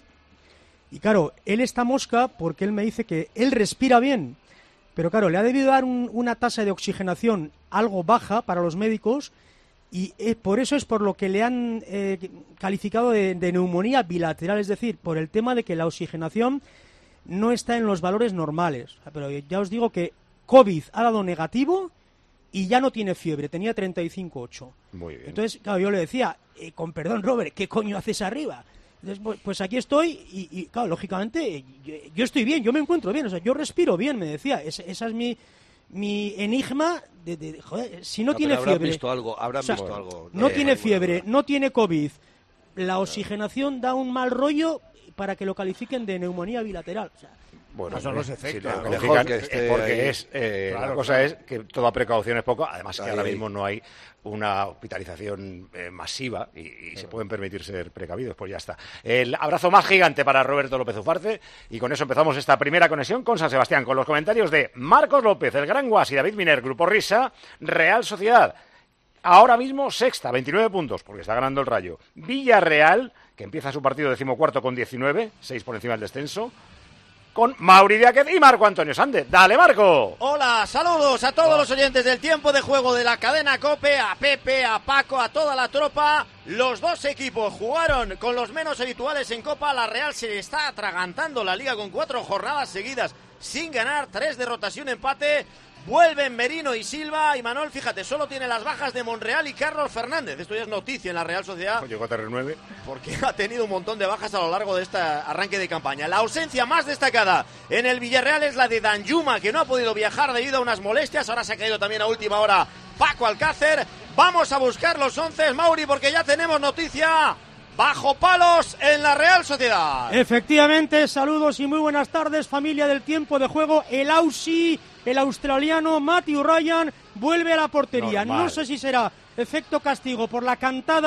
Y claro, él está mosca porque él me dice que él respira bien. Pero claro, le ha debido dar un, una tasa de oxigenación algo baja para los médicos. Y eh, por eso es por lo que le han eh, calificado de, de neumonía bilateral. Es decir, por el tema de que la oxigenación no está en los valores normales. Pero ya os digo que COVID ha dado negativo y ya no tiene fiebre, tenía treinta y cinco coma ocho. Muy bien. Entonces, claro, yo le decía, eh, con perdón, Robert, ¿qué coño haces arriba? Entonces, pues, pues aquí estoy y, y, claro, lógicamente, yo, yo estoy bien, yo me encuentro bien, o sea, yo respiro bien, me decía. Es, esa es mi, mi enigma de, de, joder, si no, no tiene habrán fiebre... Visto algo, habrán o sea, visto algo. No eh, tiene fiebre, bueno, no tiene COVID, la oxigenación da un mal rollo para que lo califiquen de neumonía bilateral, o sea... Bueno, son los efectos. Sí, ¿no? mejor que esté porque ahí. es eh, Claro, la cosa claro. es que toda precaución es poco, además que Ahí, ahora ahí. mismo no hay una hospitalización eh, masiva y, y claro. se pueden permitir ser precavidos, pues ya está. El abrazo más gigante para Roberto López Ufarte y con eso empezamos esta primera conexión con San Sebastián, con los comentarios de Marcos López, el Gran Guas y David Miner, Grupo Risa, Real Sociedad. Ahora mismo sexta, veintinueve puntos, porque está ganando el Rayo. Villarreal, que empieza su partido decimocuarto con diecinueve, seis por encima del descenso, con Mauri Diáquez y Marco Antonio Sande. ¡Dale, Marco! Hola, saludos a todos los oyentes del tiempo de juego de la cadena COPE, a Pepe, a Paco, a toda la tropa. Los dos equipos jugaron con los menos habituales en Copa. La Real se le está atragantando la Liga con cuatro jornadas seguidas sin ganar, tres derrotas y un empate. Vuelven Merino y Silva y Manol, fíjate, solo tiene las bajas de Monreal y Carlos Fernández. Esto ya es noticia en la Real Sociedad. Llegó a tener nueve. Porque ha tenido un montón de bajas a lo largo de este arranque de campaña. La ausencia más destacada en el Villarreal es la de Danjuma, que no ha podido viajar debido a unas molestias. Ahora se ha caído también a última hora Paco Alcácer. Vamos a buscar los once, Mauri, porque ya tenemos noticia. Bajo palos en la Real Sociedad. Efectivamente, saludos y muy buenas tardes, familia del tiempo de juego. El Aussie, el australiano Matthew Ryan, vuelve a la portería. Normal. No sé si será efecto castigo por la cantada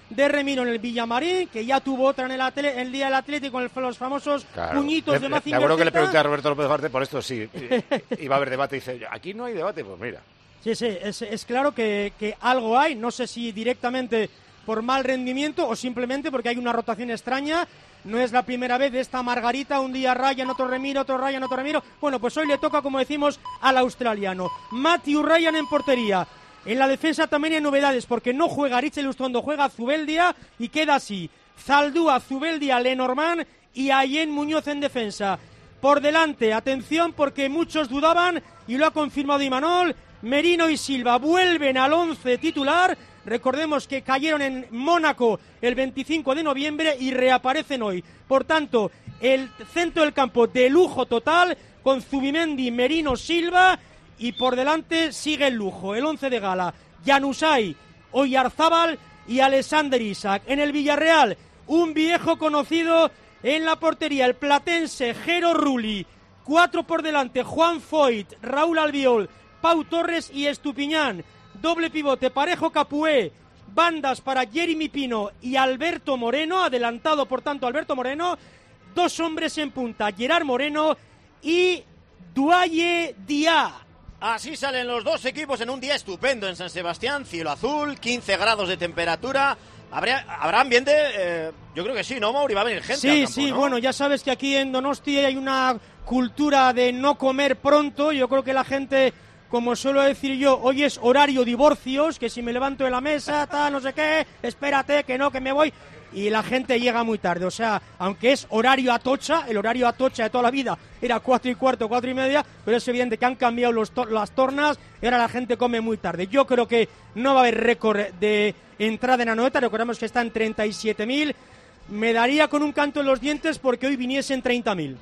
de Remiro en el Villamarín, que ya tuvo otra en el, atle- el Día del Atlético, con el- los famosos Claro. puñitos Le- de le- Mazinger Me acuerdo que le Z. pregunté a Roberto López Duarte por esto, sí. Iba a haber debate y dice, aquí no hay debate, pues mira. Sí, sí, es, es claro que, que algo hay, no sé si directamente por mal rendimiento o simplemente porque hay una rotación extraña. No es la primera vez de esta Margarita, un día Ryan, otro Remiro, otro Ryan, otro Remiro. Bueno, pues hoy le toca, como decimos, al australiano. Matthew Ryan en portería. En la defensa también hay novedades, porque no juega Aritz Lustondo, juega Zubeldia y queda así. Zaldúa, Zubeldia, Lenormand y Ayen Muñoz en defensa. Por delante, atención, porque muchos dudaban y lo ha confirmado Imanol. Merino y Silva vuelven al once titular. Recordemos que cayeron en Mónaco el veinticinco de noviembre y reaparecen hoy. Por tanto, el centro del campo de lujo total con Zubimendi, Merino, Silva y por delante sigue el lujo. El once de gala, Januzaj, Oyarzábal y Alexander Isak. En el Villarreal, un viejo conocido en la portería, el platense Jero Rulli. Cuatro por delante, Juan Foyt, Raúl Albiol, Pau Torres y Estupiñán. Doble pivote, Parejo Capué. Bandas para Jeremy Pino y Alberto Moreno. Adelantado, por tanto, Alberto Moreno. Dos hombres en punta, Gerard Moreno y Duaye Dia. Así salen los dos equipos en un día estupendo en San Sebastián. Cielo azul, quince grados de temperatura. ¿Habrá, ¿habrá ambiente? Eh, yo creo que sí, ¿no, Mauri? Va a venir gente Sí, al campo, sí, ¿no? bueno, ya sabes que aquí en Donosti hay una cultura de no comer pronto. Yo creo que la gente, como suelo decir yo, hoy es horario divorcios, que si me levanto de la mesa, tal, no sé qué, espérate, que no, que me voy. Y la gente llega muy tarde, o sea, aunque es horario atocha, el horario atocha de toda la vida era cuatro y cuarto, cuatro y media, pero es evidente que han cambiado los to- las tornas y ahora la gente come muy tarde. Yo creo que no va a haber récord de entrada en Anoeta, recordemos que está en treinta y siete mil, me daría con un canto en los dientes porque hoy viniesen treinta mil.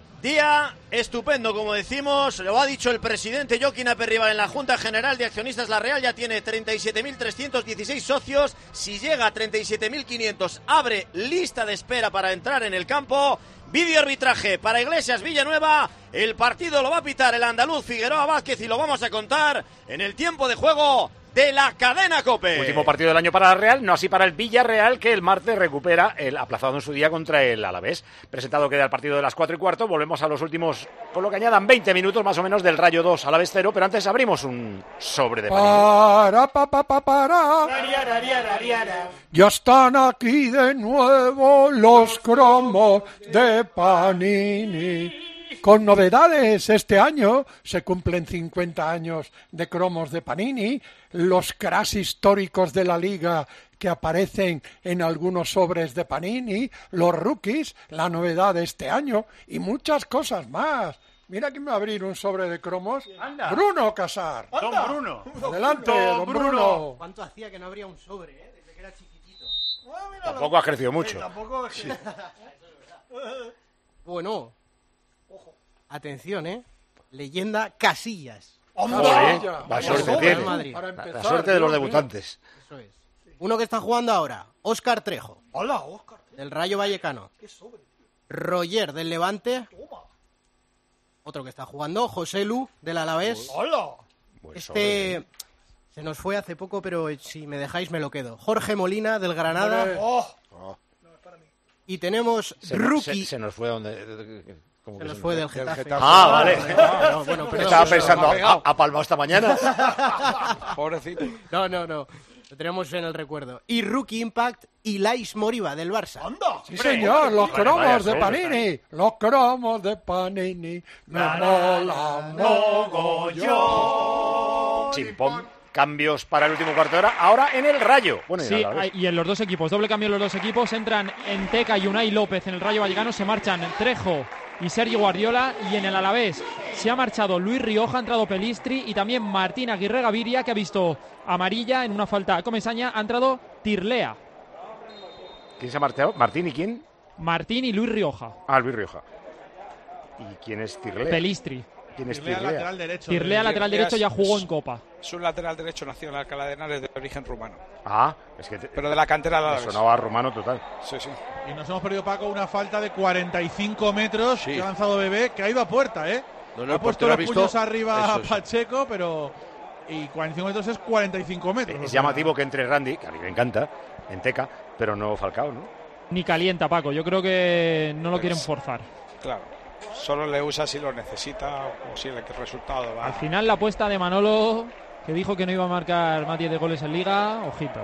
Día estupendo, como decimos, lo ha dicho el presidente Joaquín Aperriba en la Junta General de Accionistas La Real, ya tiene treinta y siete mil trescientos dieciséis socios, si llega a treinta y siete mil quinientos abre lista de espera para entrar en el campo, vídeo arbitraje para Iglesias Villanueva, el partido lo va a pitar el andaluz Figueroa Vázquez y lo vamos a contar en el tiempo de juego de la cadena COPE. Último partido del año para la Real, no así para el Villarreal, que el martes recupera el aplazado en su día contra el Alavés. Presentado queda el partido de las cuatro y cuarto, volvemos a los últimos, por lo que añadan veinte minutos más o menos del Rayo dos, Alavés cero, pero antes abrimos un sobre de Panini. Para, pa, pa, pa, para. Ya están aquí de nuevo los cromos de Panini. Con novedades, este año se cumplen cincuenta años de cromos de Panini, los cracks históricos de la liga que aparecen en algunos sobres de Panini, los rookies, la novedad de este año y muchas cosas más. Mira quién me va a abrir un sobre de cromos. Anda. Bruno Casar. Don Bruno. Adelante, Don don Bruno. Bruno. ¿Cuánto hacía que no abría un sobre, eh? Desde que era chiquitito. Tampoco ha crecido mucho. Tampoco... Bueno, atención, ¿eh? Leyenda Casillas. Joder, la suerte Real tiene. Madrid. La, la suerte de los debutantes. Eso es. Uno que está jugando ahora, Óscar Trejo. Hola, Óscar. Del Rayo Vallecano. Qué sobre. Roger del Levante. Otro que está jugando, José Lu del Alavés. Hola. Buen Este sobre. se nos fue hace poco, pero si me dejáis me lo quedo. Jorge Molina del Granada. Oh. Oh. Y tenemos Se, rookie. se, se nos fue donde... ¿cómo Se que nos fue del Del Getafe. Getafe. Ah, vale. No, no, bueno, perdón. Estaba pensando, ¿ha, ha palmado esta mañana? Pobrecito. No, no, no. Lo tenemos en el recuerdo. Y Rookie Impact, Ilais Moriba del Barça. ¡Anda! Sí, señor, los Vale, cromos vaya de sobre, Panini. Los cromos de Panini. Me mola mogollón. Chimpón. Cambios para el último cuarto de hora. Ahora en el Rayo. Bueno, y Sí, a la vez. y en los dos equipos, doble cambio en los dos equipos, entran Enteca y Unai López en el Rayo Vallecano, se marchan Trejo y Sergio Guardiola, y en el Alavés se ha marchado Luis Rioja, ha entrado Pelistri y también Martín Aguirre Gaviria, que ha visto amarilla en una falta a Comesaña, ha entrado Tirlea. ¿Quién se ha marchado? ¿Martín y quién? Martín y Luis Rioja. Ah, Luis Rioja. ¿Y quién es Tirlea? Pelistri. ¿Quién es Tirlea, Tirlea? lateral derecho. Tirlea, del- lateral derecho, ya jugó en Copa. Es un lateral derecho, nació en Alcalá de Henares de origen rumano. Ah, es que te- Pero de la cantera me la sonaba rumano total. Sí, sí. Y nos hemos perdido, Paco, una falta de cuarenta y cinco metros Sí. que ha lanzado Bebé, que ha ido a puerta, ¿eh? No, no, ha el puesto portero los ha visto- puños arriba eso a es. Pacheco, pero y cuarenta y cinco metros es cuarenta y cinco metros. Es llamativo que entre Randy, que a mí me encanta, en Teca, pero no Falcao, ¿no? Ni calienta, Paco. Yo creo que no lo quieren forzar. Claro. Solo le usa si lo necesita o si el resultado va. Al final la apuesta de Manolo, que dijo que no iba a marcar más diez de goles en Liga, ojito.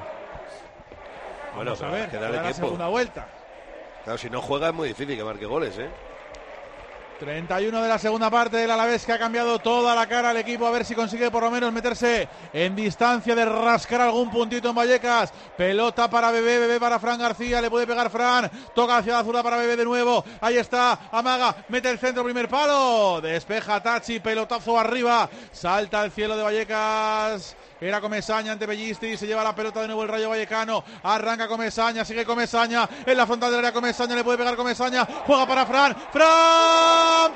Bueno, Vamos a ver, que darle la tiempo. segunda vuelta. Claro, si no juega es muy difícil que marque goles, ¿eh? treinta y uno de la segunda parte del Alavés, que ha cambiado toda la cara al equipo, a ver si consigue por lo menos meterse en distancia de rascar algún puntito en Vallecas. Pelota para Bebé, Bebé para Fran García, le puede pegar Fran, toca hacia la zurda para Bebé de nuevo, ahí está, amaga, mete el centro, primer palo, despeja Tachi, pelotazo arriba, salta al cielo de Vallecas. Era Comesaña ante Bellisti, se lleva la pelota de nuevo el Rayo Vallecano, arranca Comesaña, sigue Comesaña, en la frontal del área Comesaña, le puede pegar Comesaña, juega para Fran, Fran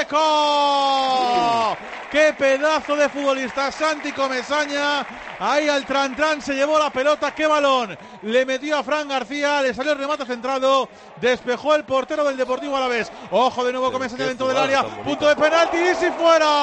Pacheco, qué pedazo de futbolista Santi Comesaña, ahí al tran tran se llevó la pelota, qué balón, le metió a Fran García, le salió el remate centrado, despejó el portero del Deportivo Alavés, ojo de nuevo Comesaña dentro del área, punto de penalti y si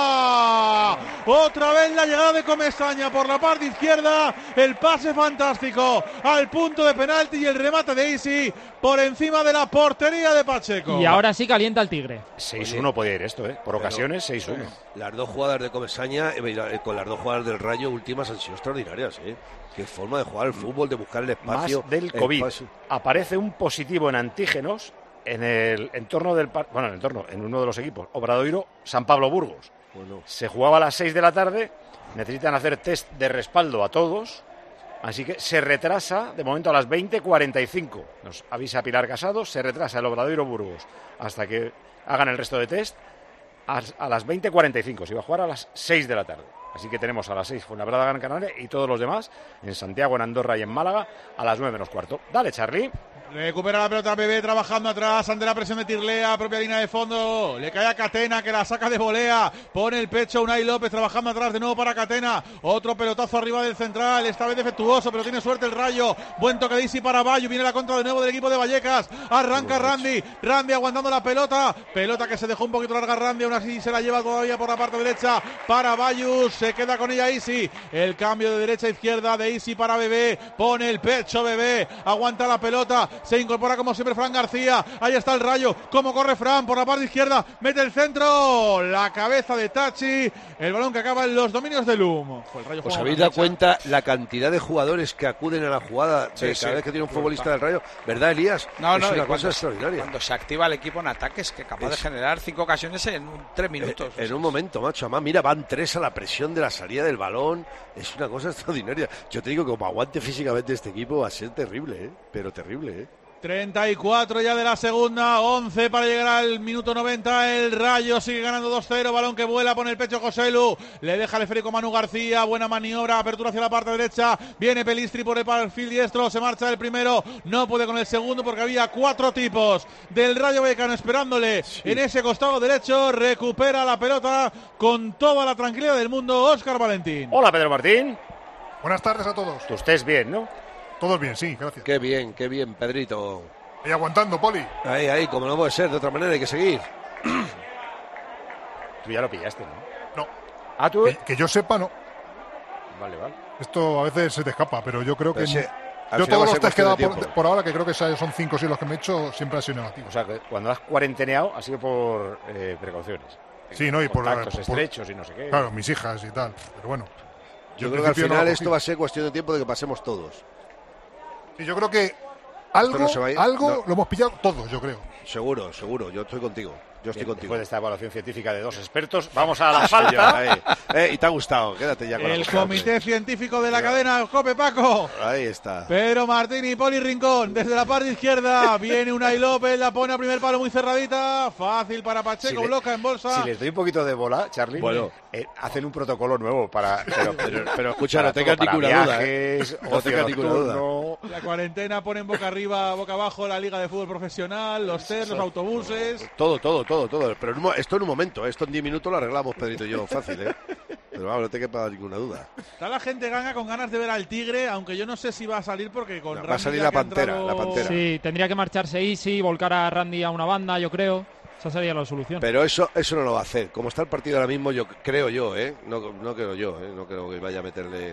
fuera, otra vez la llegada de Comesaña por la parte izquierda, el pase fantástico al punto de penalti y el remate de Isi por encima de la portería de Pacheco. Y ahora sí calienta el Tigre. seis uno podía ir esto, ¿eh? Por Pero, ocasiones seis uno. Las dos jugadas de Comesaña eh, con las dos jugadas del Rayo últimas han sido extraordinarias, ¿eh? Qué forma de jugar el fútbol, de buscar el espacio. Más del COVID. Espacio. Aparece un positivo en antígenos en el entorno del... Bueno, en el entorno, en uno de los equipos, Obradoiro, San Pablo Burgos. Bueno. Se jugaba a las seis de la tarde, necesitan hacer test de respaldo a todos, así que se retrasa de momento a las veinte cuarenta y cinco. Nos avisa Pilar Casado, se retrasa el Obradoiro Burgos hasta que hagan el resto de test a, a las veinte cuarenta y cinco. Se iba a jugar a las seis de la tarde. Así que tenemos a las seis Fuenlabrada, Gran Canaria y todos los demás en Santiago, en Andorra y en Málaga a las nueve menos cuarto. Dale, Charlie. Recupera la pelota Bebé trabajando atrás ante la presión de Tirlea, propia línea de fondo, le cae a Catena que la saca de volea, pone el pecho Unai López trabajando atrás de nuevo para Catena, otro pelotazo arriba del central, esta vez defectuoso pero tiene suerte el Rayo, buen toque de Isi para Bayo, viene la contra de nuevo del equipo de Vallecas, arranca Randy, Randy aguantando la pelota, pelota que se dejó un poquito larga Randy, aún así se la lleva todavía por la parte derecha para Bayus, se queda con ella Isi, el cambio de derecha a izquierda de Isi para Bebé, pone el pecho Bebé, aguanta la pelota, se incorpora como siempre Fran García, ahí está el Rayo, cómo corre Fran por la parte izquierda, mete el centro, la cabeza de Tachi, el balón que acaba en los dominios de Lum. ¿Os habéis dado cuenta la cantidad de jugadores que acuden a la jugada Sí, de sí, cada vez que tiene un brutal. futbolista del Rayo? ¿Verdad, Elías? No, es no, una y cosa cuando, extraordinaria. Cuando se activa el equipo en ataques, que capaz Es- de generar cinco ocasiones en un- tres minutos. En un momento, macho. Además, mira, van tres a la presión de la salida del balón. Es una cosa extraordinaria. Yo te digo que como aguante físicamente este equipo va a ser terrible, ¿eh? Pero terrible, ¿eh? treinta y cuatro ya de la segunda, once para llegar al minuto noventa, el Rayo sigue ganando dos cero, balón que vuela, pone el pecho Joselu, le deja el esférico Manu García, buena maniobra, apertura hacia la parte derecha, viene Pelistri por el perfil diestro, se marcha el primero, no puede con el segundo porque había cuatro tipos del Rayo Vallecano esperándole en ese costado derecho, recupera la pelota con toda la tranquilidad del mundo, Óscar Valentín. Hola, Pedro Martín. Buenas tardes a todos. Tú estés bien, ¿no? Todos bien, sí, gracias. Qué bien, qué bien, Pedrito. Y aguantando, Poli. Ahí, ahí, como no puede ser, de otra manera hay que seguir. Tú ya lo pillaste, ¿no? No. Ah, tú... Que, que yo sepa, no. Vale, vale. Esto a veces se te escapa, pero yo creo que... Pero sí, al yo final todos va a los ser test que he dado cuestión de por, tiempo. por ahora, que creo que son cinco o seis los que me he hecho, siempre han sido negativos. O sea, que cuando has cuarenteneado ha sido por eh, precauciones. Sí, ¿no? Y por... Contactos por- estrechos y no sé qué. Claro, mis hijas y tal. Pero bueno. Yo en creo que al principio no final lo esto cogí. va a ser cuestión de tiempo de que pasemos todos. Y yo creo que algo, no se va a ir, algo no. lo hemos pillado todos, yo creo. Seguro, seguro. Yo estoy contigo. Yo estoy Bien, contigo. después de esta evaluación científica de dos expertos, vamos a la Ya, falta. eh. Eh, y te ha gustado, quédate ya con la El cosa, comité hombre. científico de la cadena Cope Paco. Ahí está. Pedro Martín y Poli Rincón desde la parte izquierda. Viene Unai López, la pone a primer palo muy cerradita. Fácil para Pacheco, Si le- bloca en bolsa. Si les doy un poquito de bola, Charlie, Bueno. eh, hacen un protocolo nuevo para. Pero, Pero, pero escucha, para no tengas todo, para ninguna duda. viajes, ¿eh? No ocio tengas ninguna duda. nocturno. La cuarentena pone en boca arriba, boca abajo la Liga de Fútbol Profesional, los test, los autobuses. Todo, todo, todo, todo. Pero en un mo- esto en un momento, ¿eh? Esto en diez minutos lo arreglamos, Pedrito y yo, fácil, ¿eh? Pero vamos, no te quepa ninguna duda. Está la gente ganga con ganas de ver al Tigre, aunque yo no sé si va a salir porque con No, va a Randy salir ya la que ha Pantera, entrado- la Pantera. Sí, tendría que marcharse Easy, volcar a Randy a una banda, yo creo. Esa sería la solución. Pero eso eso no lo va a hacer. Como está el partido ahora mismo, yo creo yo, ¿eh? No, no creo yo, ¿eh? No creo que vaya a meterle...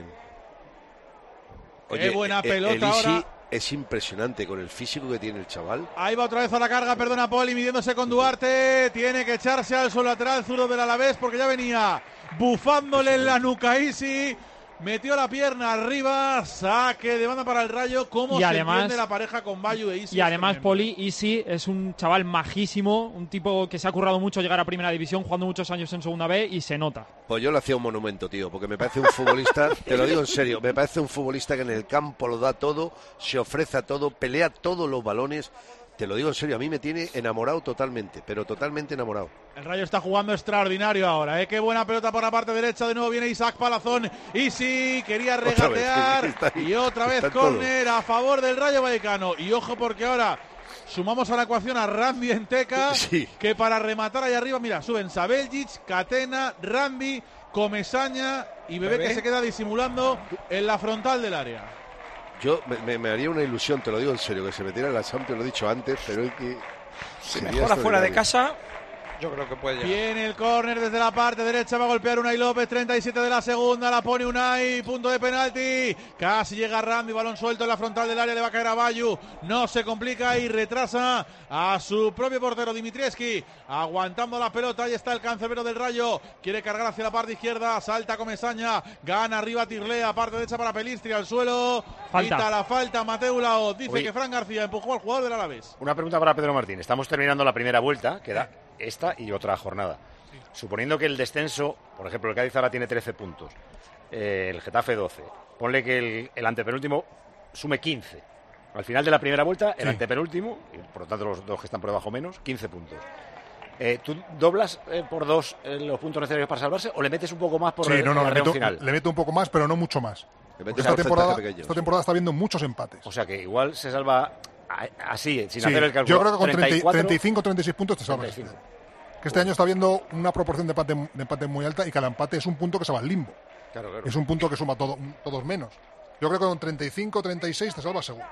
Qué buena pelota el Isi ahora. Es impresionante con el físico que tiene el chaval. Ahí va otra vez a la carga, perdona Poli, midiéndose con Duarte. Tiene que echarse al suelo lateral zurdo del Alavés porque ya venía bufándole en la nuca Isi. Metió la pierna arriba, saque de banda para el Rayo. ¿Cómo y se además, entiende la pareja con Bayu e Isi? Y además, Poli, Isi es un chaval majísimo, un tipo que se ha currado mucho llegar a Primera División, jugando muchos años en Segunda B y se nota. Pues yo le hacía un monumento, tío, porque me parece un futbolista, te lo digo en serio, me parece un futbolista que en el campo lo da todo, se ofrece a todo, pelea todos los balones. Te lo digo en serio, a mí me tiene enamorado totalmente, pero totalmente enamorado. El Rayo está jugando extraordinario ahora, ¿eh? Qué buena pelota por la parte derecha, de nuevo viene Isaac Palazón. Y sí, quería regatear. Otra vez, y otra vez córner a favor del Rayo Vallecano. Y ojo porque ahora sumamos a la ecuación a Rambi en Teca, sí. que para rematar ahí arriba, mira, suben Sabeljic, Catena, Rambi, Comesaña y Bebé, Bebé que se queda disimulando en la frontal del área. Yo me, me, me haría una ilusión, te lo digo en serio, que se metiera en la Champions, lo he dicho antes, pero es que... Si mejora fuera de casa, yo creo que puede llegar. Viene el córner desde la parte derecha, va a golpear Unai López, treinta y siete de la segunda, la pone Unai, punto de penalti, casi llega Randy, balón suelto en la frontal del área, le va a caer a Bayu, no se complica y retrasa a su propio portero Dimitrievski, aguantando la pelota, ahí está el cancerbero del Rayo, quiere cargar hacia la parte izquierda, salta Comesaña, gana arriba Tirlea, parte derecha para Pelistri, al suelo, falta. quita la falta Mateu Laoz, dice Uy. que Fran García empujó al jugador del Alavés. Una pregunta para Pedro Martín. Estamos terminando la primera vuelta, queda esta y otra jornada. Suponiendo que el descenso, por ejemplo, el Cádiz ahora tiene trece puntos, eh, el Getafe doce, ponle que el, el antepenúltimo sume quince. Al final de la primera vuelta, el Sí. antepenúltimo, y por lo tanto los dos que están por debajo menos, quince puntos. Eh, ¿Tú doblas eh, por dos eh, los puntos necesarios para salvarse o le metes un poco más por Sí, el, no, no, el le arreón meto, final? le meto un poco más, pero no mucho más. Le Porque metes esta un temporada, porcentaje pequeño. esta temporada está habiendo muchos empates. O sea que igual se salva a- así, sin Sí, hacer el cálculo. yo creo que con treinta y cuatro, treinta y cinco, treinta y seis puntos te salvas. treinta y cinco. Que este año está habiendo una proporción de empate, de empate muy alta y cada empate es un punto que se va al limbo. Claro, claro. Es un punto que suma todo, todos menos. Yo creo que con treinta y cinco, treinta y seis te salvas seguro.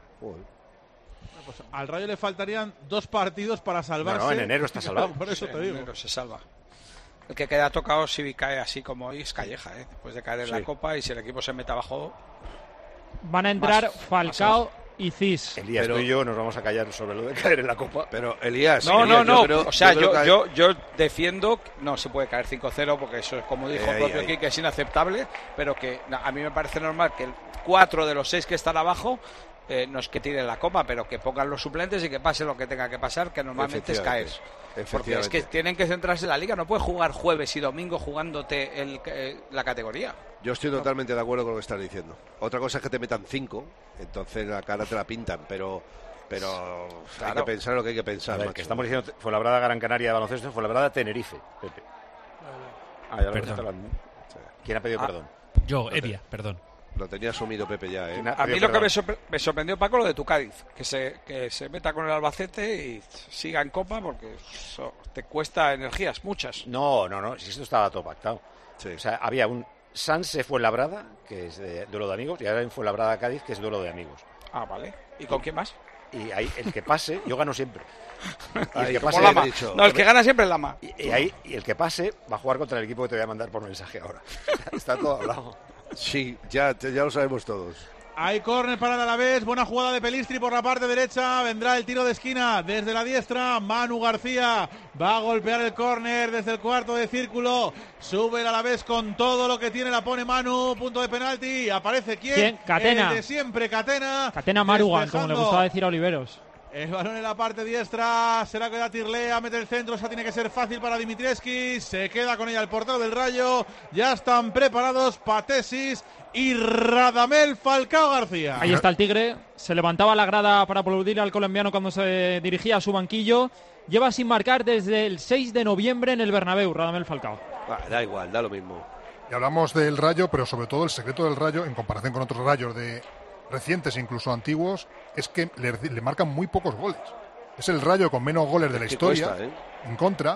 Pues al Rayo le faltarían dos partidos para salvarse. No, no, en enero está salvado. Por eso Sí, te digo. en enero se salva. El que queda tocado si cae así como hoy es Calleja, ¿eh? Después de caer en Sí. la Copa y si el equipo se mete abajo... Van a entrar Más- Falcao y Cis. Elías, Pero- tú y yo nos vamos a callar sobre lo de caer en la Copa. Pero Elías... No, Elías, no, no. yo creo- o sea, yo creo yo, que- yo, yo defiendo, no se puede caer cinco cero porque eso es, como dijo Eh, el propio ahí, ahí. Quique, es inaceptable, pero que na, a mí me parece normal que el cuatro de los seis que están abajo eh, no es que tiren la copa, pero que pongan los suplentes y que pase lo que tenga que pasar, que normalmente es caer. Efectivamente. Porque es que Efectivamente. tienen que centrarse en la liga, no puedes jugar jueves y domingo jugándote el, eh, la categoría. Yo estoy totalmente de acuerdo con lo que estás diciendo. Otra cosa es que te metan cinco, entonces la cara te la pintan, pero pero hay Claro. que pensar lo que hay que A pensar. ver, macho. que estamos diciendo Fuenlabrada Gran Canaria de baloncesto, Fuenlabrada Tenerife, Pepe. Ah, ya lo Perdón. está hablando. ¿Quién ha pedido Ah. perdón? Yo, Evia, perdón. Lo tenía asumido Pepe ya, ¿eh? ¿Quién ha A mí pedido lo que me, perdón? sorpre- me sorprendió, Paco, lo de tu Cádiz, que se, que se meta con el Albacete y siga en Copa porque eso te cuesta energías, muchas. No, no, no, si esto estaba todo pactado. Sí. O sea, había un Sanse Fuenlabrada, que es de duelo de amigos, y ahora en Fuenlabrada Cádiz, que es duelo de amigos. Ah, vale. ¿Y con quién más? Y ahí el que pase, yo gano siempre. Y el Ahí, que como pase, Lama. he dicho. No, el que gana siempre es Lama. y, y ahí, y el que pase va a jugar contra el equipo que te voy a mandar por mensaje ahora. Está todo hablado. Sí, ya, ya lo sabemos todos. Hay córner para el Alavés, buena jugada de Pelistri por la parte derecha, vendrá el tiro de esquina desde la diestra, Manu García va a golpear el córner desde el cuarto de círculo, sube el Alavés con todo lo que tiene, la pone Manu, punto de penalti, aparece quién, ¿Quién? Catena. el de siempre, Catena, Catena Marugan, como le despejando. gustaba decir a Oliveros. El balón en la parte diestra, será que da Tirlea, mete el centro, esa tiene que ser fácil para Dimitrievski, se queda con ella el portero del Rayo, ya están preparados Patesis y Radamel Falcao García. Ahí está el Tigre, se levantaba la grada para aplaudir al colombiano cuando se dirigía a su banquillo. Lleva sin marcar desde el seis de noviembre en el Bernabéu, Radamel Falcao. Ah, da igual, da lo mismo. Y hablamos del Rayo, pero sobre todo el secreto del Rayo, en comparación con otros Rayos de recientes e incluso antiguos, es que le, le marcan muy pocos goles. Es el Rayo con menos goles de la Es que historia cuesta, ¿eh? en contra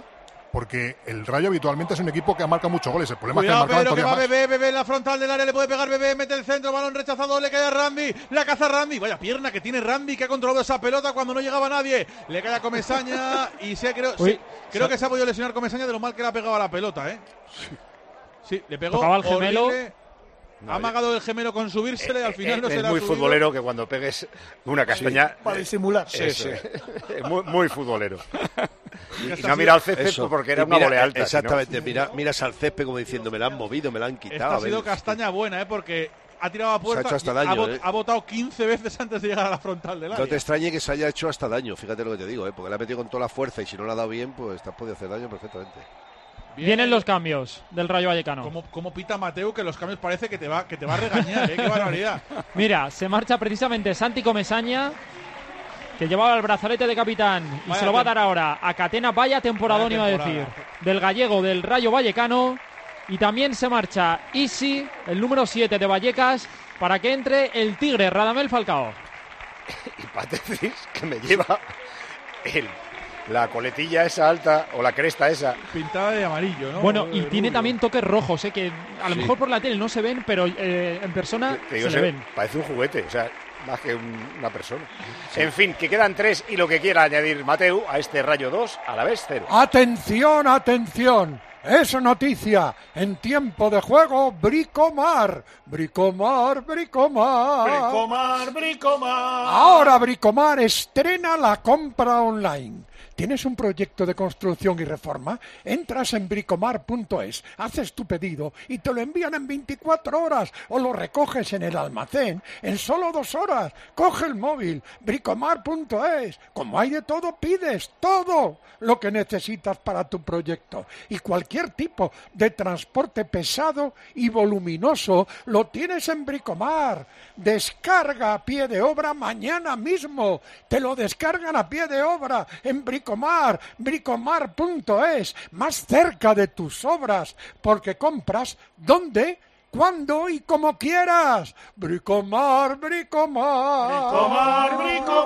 porque el Rayo habitualmente es un equipo que marca muchos goles. El problema Cuidado, es que Pedro, que va más. Bebé, Bebé en la frontal del área, le puede pegar Bebé, mete el centro, balón rechazado, le cae a Randy, la caza Randy, vaya pierna que tiene Randy, que ha controlado esa pelota cuando no llegaba nadie, le cae a Comesaña y se creo, Uy, sí, creo sa- que se ha podido lesionar Comesaña de lo mal que le ha pegado a la pelota, ¿eh? Sí, le pegó Tocaba el gemelo. horrible. Ha amagado el gemelo con subírsele, al final no es se le ha muy subido. futbolero que cuando pegues una castaña... para disimular. Sí, sí. Es muy, muy futbolero. Y, y Esta no ha ha mirado el sido- césped Eso. porque era Y una mira, volea alta. Exactamente, si no- mira, miras al césped como diciendo, me la han movido, me la han quitado. Esta ha a ver. sido castaña buena, ¿eh? Porque ha tirado a puerta, hecho hasta y daño, ha, bot- ¿eh? ha botado quince veces antes de llegar a la frontal del área. No te extrañe que se haya hecho hasta daño, fíjate lo que te digo, ¿eh? Porque le ha metido con toda la fuerza y si no le ha dado bien, pues te has podido hacer daño perfectamente. Bien. Vienen los cambios del Rayo Vallecano. Como, como pita Mateu, que los cambios parece que te va, que te va a regañar, ¿eh? Qué barbaridad. Mira, se marcha precisamente Santi Comesaña, que llevaba el brazalete de capitán y Vaya se lo va a tem- dar ahora a Catena. Vaya temporadón, Vaya iba a temporada. decir, del gallego del Rayo Vallecano. Y también se marcha Isi, el número siete de Vallecas, para que entre el Tigre, Radamel Falcao. Y patéis que me lleva el, la coletilla esa alta o la cresta esa. Pintada de amarillo, ¿no? Bueno, De y tiene rubio. también toques rojos, ¿eh? Que a lo Sí. mejor por la tele no se ven, pero eh, en persona Te digo, se le se- ven. parece un juguete, o sea, más que un- una persona. En fin, que quedan tres y lo que quiera añadir Mateu a este Rayo dos, a la vez cero. Atención, atención. Es noticia. En tiempo de juego, Bricomar. Bricomar, Bricomar. Bricomar, Bricomar. Ahora Bricomar estrena la compra online. ¿Tienes un proyecto de construcción y reforma? Entras en bricomar punto es, haces tu pedido y te lo envían en veinticuatro horas o lo recoges en el almacén en solo dos horas. Coge el móvil, bricomar punto es. Como hay de todo, pides todo lo que necesitas para tu proyecto. Y cualquier tipo de transporte pesado y voluminoso lo tienes en Bricomar. Descarga a pie de obra mañana mismo. Te lo descargan a pie de obra en Bricomar. bricomar punto es. Más cerca de tus obras. Porque compras donde, cuando y como quieras. Bricomar, Bricomar. Bricomar,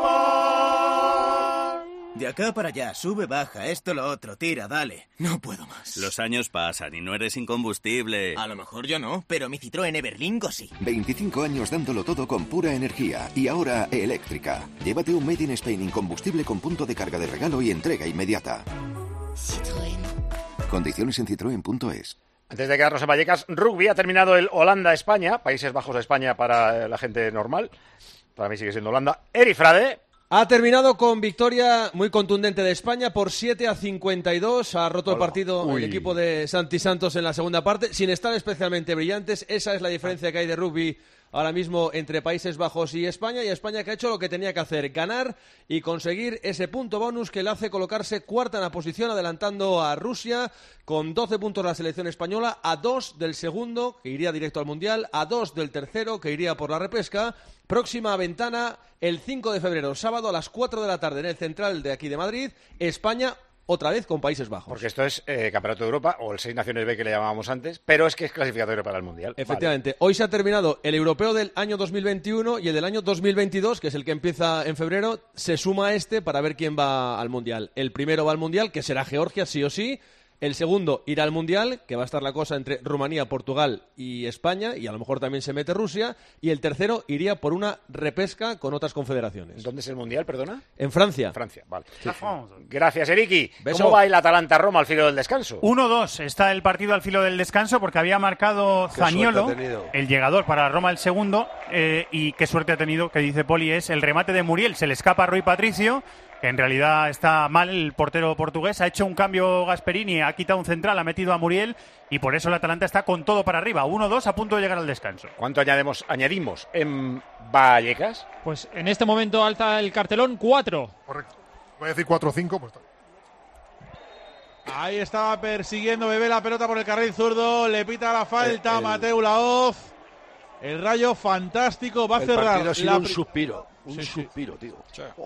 Bricomar. De acá para allá, sube, baja, esto, lo otro, tira, dale. No puedo más. Los años pasan y no eres incombustible. A lo mejor yo no, pero mi Citroën Everlingo sí. veinticinco años dándolo todo con pura energía y ahora eléctrica. Llévate un Made in Spain incombustible con punto de carga de regalo y entrega inmediata. Citroën. Condiciones en citroen punto es. Antes de quedarnos en Vallecas, rugby ha terminado el Holanda-España, Países Bajos de España para la gente normal. Para mí sigue siendo Holanda. Eri Frade. Ha terminado con victoria muy contundente de España por siete a cincuenta y dos. Ha roto el Hola. partido Uy. el equipo de Santi Santos en la segunda parte, sin estar especialmente brillantes. Esa es la diferencia que hay de rugby ahora mismo entre Países Bajos y España. Y España que ha hecho lo que tenía que hacer, ganar y conseguir ese punto bonus que le hace colocarse cuarta en la posición, adelantando a Rusia con doce puntos la selección española, a dos del segundo, que iría directo al Mundial, a dos del tercero, que iría por la repesca. Próxima ventana el cinco de febrero, sábado a las cuatro de la tarde en el Central de aquí de Madrid. España otra vez con Países Bajos. Porque esto es eh, Campeonato de Europa o el Seis Naciones B que le llamábamos antes, pero es que es clasificatorio para el Mundial. Efectivamente. Hoy se ha terminado el europeo del año dos mil veintiuno y el del año dos mil veintidós, que es el que empieza en febrero, se suma a este para ver quién va al Mundial. El primero va al Mundial, que será Georgia, sí o sí. El segundo irá al Mundial, que va a estar la cosa entre Rumanía, Portugal y España, y a lo mejor también se mete Rusia. Y el tercero iría por una repesca con otras confederaciones. ¿Dónde es el Mundial, perdona? En Francia. Francia, vale. Gracias, Eriki. Beso. ¿Cómo va el Atalanta-Roma al filo del descanso? uno dos, está el partido al filo del descanso porque había marcado Qué Zaniolo, suerte ha tenido. el llegador para Roma el segundo, eh, y qué suerte ha tenido, que dice Poli, es el remate de Muriel, se le escapa a Rui Patricio, que en realidad está mal el portero portugués, ha hecho un cambio Gasperini, ha quitado un central, ha metido a Muriel, y por eso el Atalanta está con todo para arriba, uno dos a punto de llegar al descanso. ¿Cuánto añadimos, añadimos en Vallecas? Pues en este momento alza el cartelón cuatro. Correcto. Voy a decir cuatro o cinco, pues está. Ahí estaba persiguiendo Bebé la pelota por el carril zurdo, le pita la falta El- a el- Mateu Laoz. El Rayo fantástico, va a El cerrar partido ha sido la un pri- suspiro, un Sí, sí. suspiro, tío. Oh.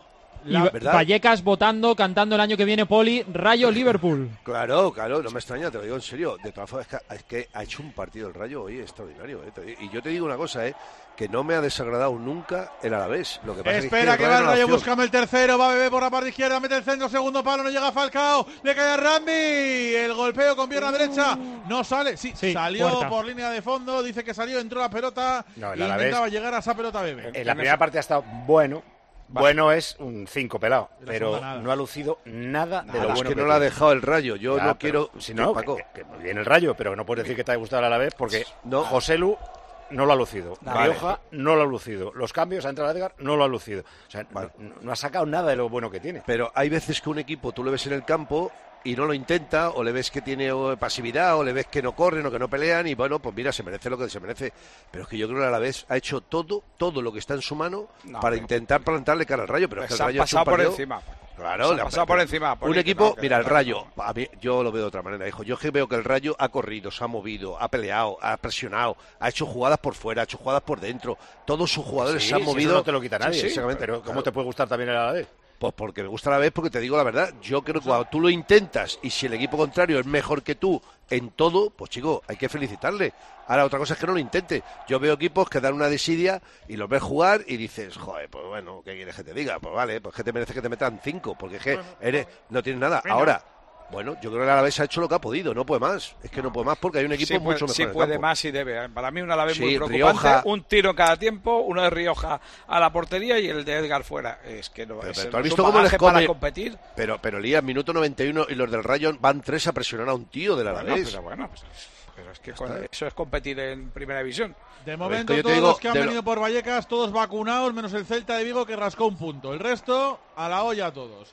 Y ¿verdad? Vallecas votando, cantando el año que viene, Poli, Rayo Liverpool. Claro, claro, no me extraña, te lo digo en serio. De todas formas, es que, es que ha hecho un partido el Rayo hoy extraordinario. ¿eh? Y yo te digo una cosa, ¿eh? que no me ha desagradado nunca el Alavés. Lo que pasa Espera es que, que va el Rayo, opción. búscame el tercero, va Bebé por la parte izquierda, mete el centro, segundo palo, no llega Falcao, le cae a Rambi, el golpeo con pierna derecha, no sale, sí, Sí, salió puerta. por línea de fondo, dice que salió, entró la pelota No, el y Alavés- intentaba llegar a esa pelota Bebé. En la primera parte ha estado bueno. Bueno es un cinco pelado, pero no ha lucido nada de Nada, lo es bueno que no tiene. lo ha dejado el Rayo. Yo Ya, no pero quiero. Si no, Paco. que, que muy bien el Rayo, pero no puedes decir que te haya gustado el Alavés porque José Lu no lo ha lucido. Vale. Rioja no lo ha lucido. Los cambios, ha entrado Edgar, no lo ha lucido. O sea, no, no ha sacado nada de lo bueno que tiene. Pero hay veces que un equipo tú lo ves en el campo y no lo intenta, o le ves que tiene o, pasividad, o le ves que no corren o que no pelean, y bueno, pues mira, se merece lo que se merece. Pero es que yo creo que a la vez ha hecho todo, todo lo que está en su mano No, para pero- intentar plantarle cara al Rayo. Pero es que el Se han Rayo ha hecho un pasado por partido- encima. Claro, Se han le ha- pasado por encima, por un ahí, equipo, no, que mira, el no, Rayo, a mí, yo lo veo de otra manera, hijo. Yo es que veo que el Rayo ha corrido, se ha movido, ha peleado, ha presionado, ha hecho jugadas por fuera, ha hecho jugadas por dentro. Todos sus jugadores Sí, se han si movido. eso no te lo quita nadie, Sí, sí, exactamente, pero ¿cómo te puede gustar también el Alavés? Pues porque me gusta a la vez, porque te digo la verdad, yo creo que cuando tú lo intentas y si el equipo contrario es mejor que tú en todo, pues chico, hay que felicitarle. Ahora, otra cosa es que no lo intente. Yo veo equipos que dan una desidia y los ves jugar y dices, joder, pues bueno, ¿qué quieres que te diga? Pues vale, pues que te merece que te metan cinco, porque es que eres, no tienes nada. Venga. Ahora, bueno, yo creo que el Alavés ha hecho lo que ha podido, no puede más. Es que no puede más porque hay un equipo Sí puede, mucho mejor sí en el puede campo. más y debe. ¿eh? Para mí un Alavés Sí, muy preocupante. Rioja- Un tiro en cada tiempo, uno de Rioja a la portería y el de Edgar fuera. Es que no Pero, es, pero no tú has es visto un cómo les bagaje para come. competir. Pero, pero Lía, minuto noventa y uno y los del Rayo van tres a presionar a un tío del Bueno, Alavés. pero bueno, pues, pero es que con- eso es competir en primera división. De momento yo te todos digo, los que han de lo- venido por Vallecas, todos vacunados, menos el Celta de Vigo que rascó un punto. El resto, a la olla todos.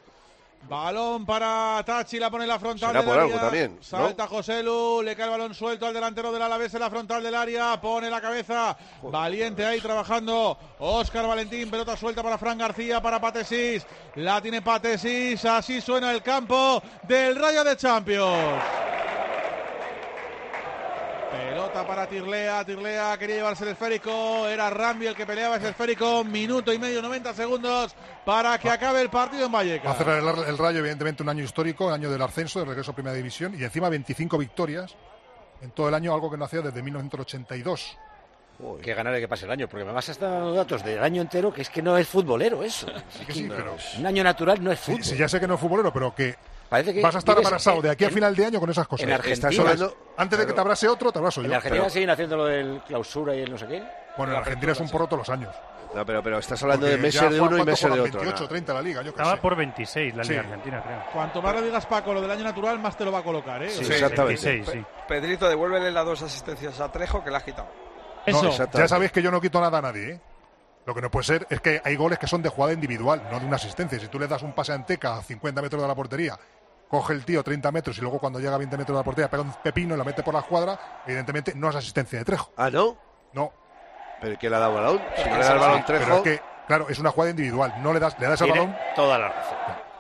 Balón para Tachi, la pone en la frontal Será del por área. algo también, ¿no? Salta José Lu, le cae el balón suelto al delantero del Alavés en la frontal del área, pone la cabeza, valiente ahí trabajando. Óscar Valentín, pelota suelta para Fran García, para Patesis. La tiene Patesis, así suena el campo del Rayo de Champions. Pelota para Tirlea, Tirlea quería llevarse el esférico, era Rambi el que peleaba ese esférico, minuto y medio, noventa segundos para que acabe el partido en Va a Vallecas. cerrar el, el Rayo, evidentemente, un año histórico, el año del ascenso, del regreso a Primera División, y encima veinticinco victorias en todo el año, algo que no hacía desde mil novecientos ochenta y dos. Que ganar que pase el año, porque me vas a estar dando datos del año entero, que es que no es futbolero eso. Sí que sí, pero- Un año natural no es Sí, fútbol. sí, ya sé que no es futbolero, pero que Parece que vas a estar vives abrazado en- de aquí a en- final de año con esas cosas. en Argentina. Estás hablando- antes de que te abrase otro, te abrazo yo. En Argentina Pero- siguen haciendo lo del clausura y el no sé qué. bueno, en Argentina es un porro todos los años. No, pero, pero estás hablando Porque de meses ya de Juan, uno y ¿cuánto meses de juegan? otro. veintiocho, nada. treinta la liga, yo qué Estaba sé. por veintiséis la Sí. Liga Argentina, creo. Cuanto más le digas, Paco, lo del año natural, más te lo va a colocar, ¿eh? Sí, O sea, exactamente. veintiséis, sí. Pedrito, devuélvele las dos asistencias a Trejo que le has quitado. No, Eso. exactamente. ya sabéis que yo no quito nada a nadie, ¿eh? Lo que no puede ser es que hay goles que son de jugada individual, no de una asistencia. Si tú le das un pase a Anteca a cincuenta metros de la portería, coge el tío treinta metros y luego cuando llega a veinte metros de la portería pega un pepino y la mete por la escuadra, evidentemente no es asistencia de Trejo. Ah, ¿no? No. ¿Pero quién le ha dado balón? Si no Sí, le da el balón pero Trejo... es que, claro, es una jugada individual. No le das, le das el Tiene balón. toda la razón.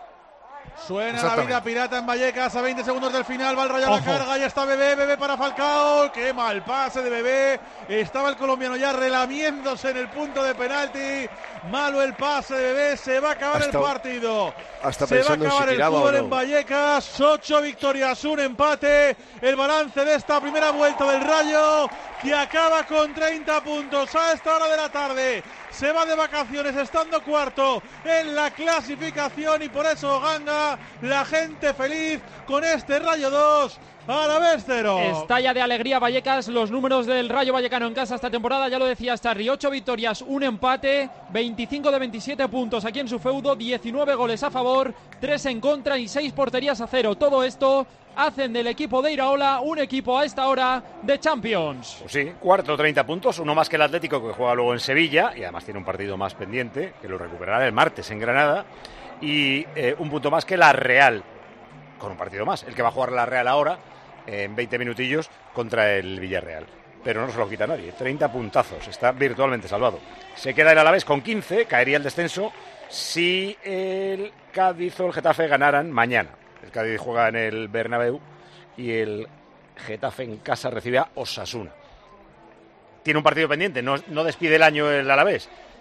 Suena la Exactamente. vida pirata en Vallecas a veinte segundos del final. Va el Rayo a la Ojo. carga. Ya está Bebé. Bebé para Falcao. Qué mal pase de Bebé. Estaba el colombiano ya relamiéndose en el punto de penalti. Malo el pase de Bebé. Se va a acabar Hasta- el partido. hasta Se va a pensando en si acabar el tiraba o fútbol no. en Vallecas. Ocho victorias, un empate. El balance de esta primera vuelta del Rayo, que acaba con treinta puntos a esta hora de la tarde. Se va de vacaciones estando cuarto en la clasificación y por eso gana la gente feliz con este Rayo dos, Alavés cero. Estalla de alegría Vallecas, los números del Rayo Vallecano en casa esta temporada, ya lo decía Starry, ocho victorias, un empate, veinticinco de veintisiete puntos aquí en su feudo, diecinueve goles a favor, tres en contra y seis porterías a cero. Todo esto hacen del equipo de Iraola un equipo a esta hora de Champions. Pues sí, cuarto, treinta puntos, uno más que el Atlético que juega luego en Sevilla y además tiene un partido más pendiente que lo recuperará el martes en Granada y eh, un punto más que la Real, con un partido más, el que va a jugar la Real ahora en veinte minutillos contra el Villarreal. Pero no se lo quita nadie, treinta puntazos, está virtualmente salvado. Se queda el Alavés con quince, caería el descenso si el Cádiz o el Getafe ganaran mañana. El Cádiz juega en el Bernabéu y el Getafe en casa recibe a Osasuna. Tiene un partido pendiente, no, no despide el año el Alavés.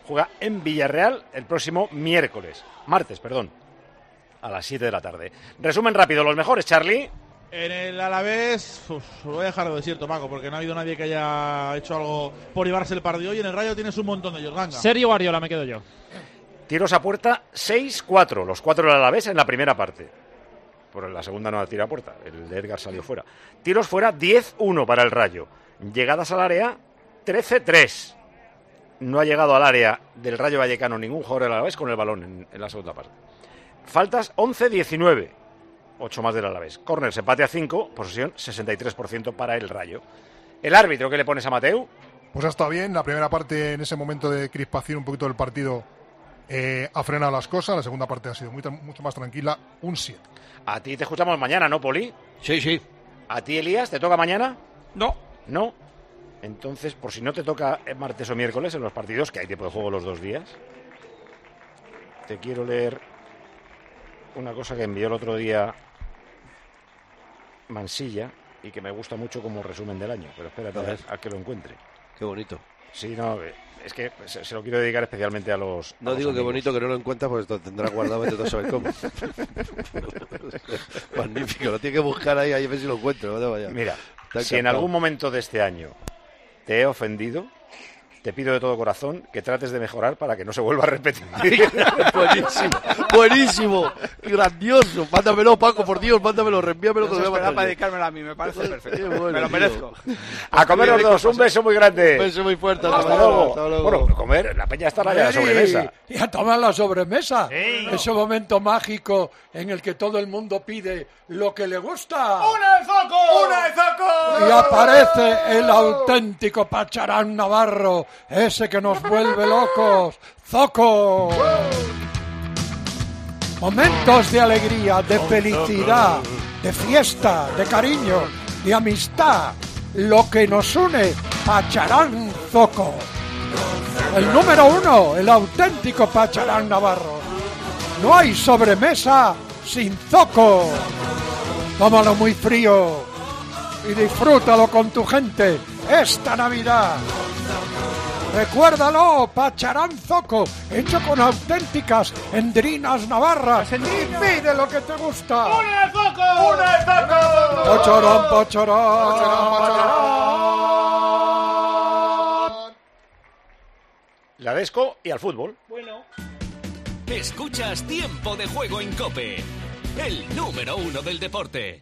juega en Villarreal el próximo miércoles, martes, perdón, a las siete de la tarde. Resumen rápido, los mejores, Charlie. En el Alavés, uf, lo voy a dejar de decirte, Paco, porque no ha habido nadie que haya hecho algo por llevarse el partido. Y en el Rayo tienes un montón de ellos, ganga. Sergio Guardiola, me quedo yo. Tiros a puerta seis cuatro, los cuatro del Alavés en la primera parte. Por la segunda no tira a puerta, el de Edgar salió fuera. Tiros fuera diez uno para el Rayo. Llegadas al área trece tres. No ha llegado al área del Rayo Vallecano ningún jugador del Alavés con el balón en, en la segunda parte. Faltas once diecinueve, ocho más del Alavés. Corners, empate a cinco, posesión sesenta y tres por ciento para el Rayo. ¿El árbitro qué le pones a Mateu? Pues ha estado bien, la primera parte en ese momento de crispación un poquito del partido eh, ha frenado las cosas, la segunda parte ha sido muy, mucho más tranquila, un siete. A ti te escuchamos mañana, ¿no, Poli? Sí, sí. ¿A ti, Elías, te toca mañana? No. ¿No? Entonces, por si no te toca martes o miércoles en los partidos, que hay tiempo de juego los dos días, te quiero leer una cosa que envió el otro día Mansilla y que me gusta mucho como resumen del año, pero espérate a, ver, a que lo encuentre. Qué bonito. Sí, no, es que se, se lo quiero dedicar especialmente a los No a los digo amigos. que bonito que no lo encuentras, pues lo tendrá guardado, vete tú a saber cómo. Magnífico, lo tiene que buscar ahí, ahí a ver si lo encuentro. No vaya. Mira, Está si en encantado. algún momento de este año te he ofendido, te pido de todo corazón que trates de mejorar para que no se vuelva a repetir. Buenísimo, buenísimo, grandioso. Mándamelo, Paco, por Dios, mándamelo, reenvíamelo. No que se lo voy a espera mandar para yo. dedicármelo a mí, me parece perfecto. Qué bueno, me lo tío. merezco. A comer los dos, un beso muy grande. Un beso muy fuerte, Hasta, hasta luego. luego, hasta luego. Bueno, comer, la peña está ya a la sobremesa. Y a tomar la sobremesa. Ese momento mágico en el que todo el mundo pide lo que le gusta. ¡Una de Zoco! ¡Una de Zoco! Y aparece el auténtico Pacharán Navarro, ese que nos vuelve locos. ¡Zoco! Momentos de alegría, de felicidad, de fiesta, de cariño, de amistad. Lo que nos une, Pacharán Zoco. El número uno, el auténtico Pacharán Navarro. No hay sobremesa sin Zoco. Tómalo muy frío y disfrútalo con tu gente esta Navidad. Recuérdalo, Pacharán Zoco, hecho con auténticas endrinas navarras. Y pide lo que te gusta. ¡Una de Zoco! ¡Una de Zoco! Pacharán, Pacharán. La Desco y al fútbol. Bueno. Escuchas Tiempo de Juego en COPE, el número uno del deporte.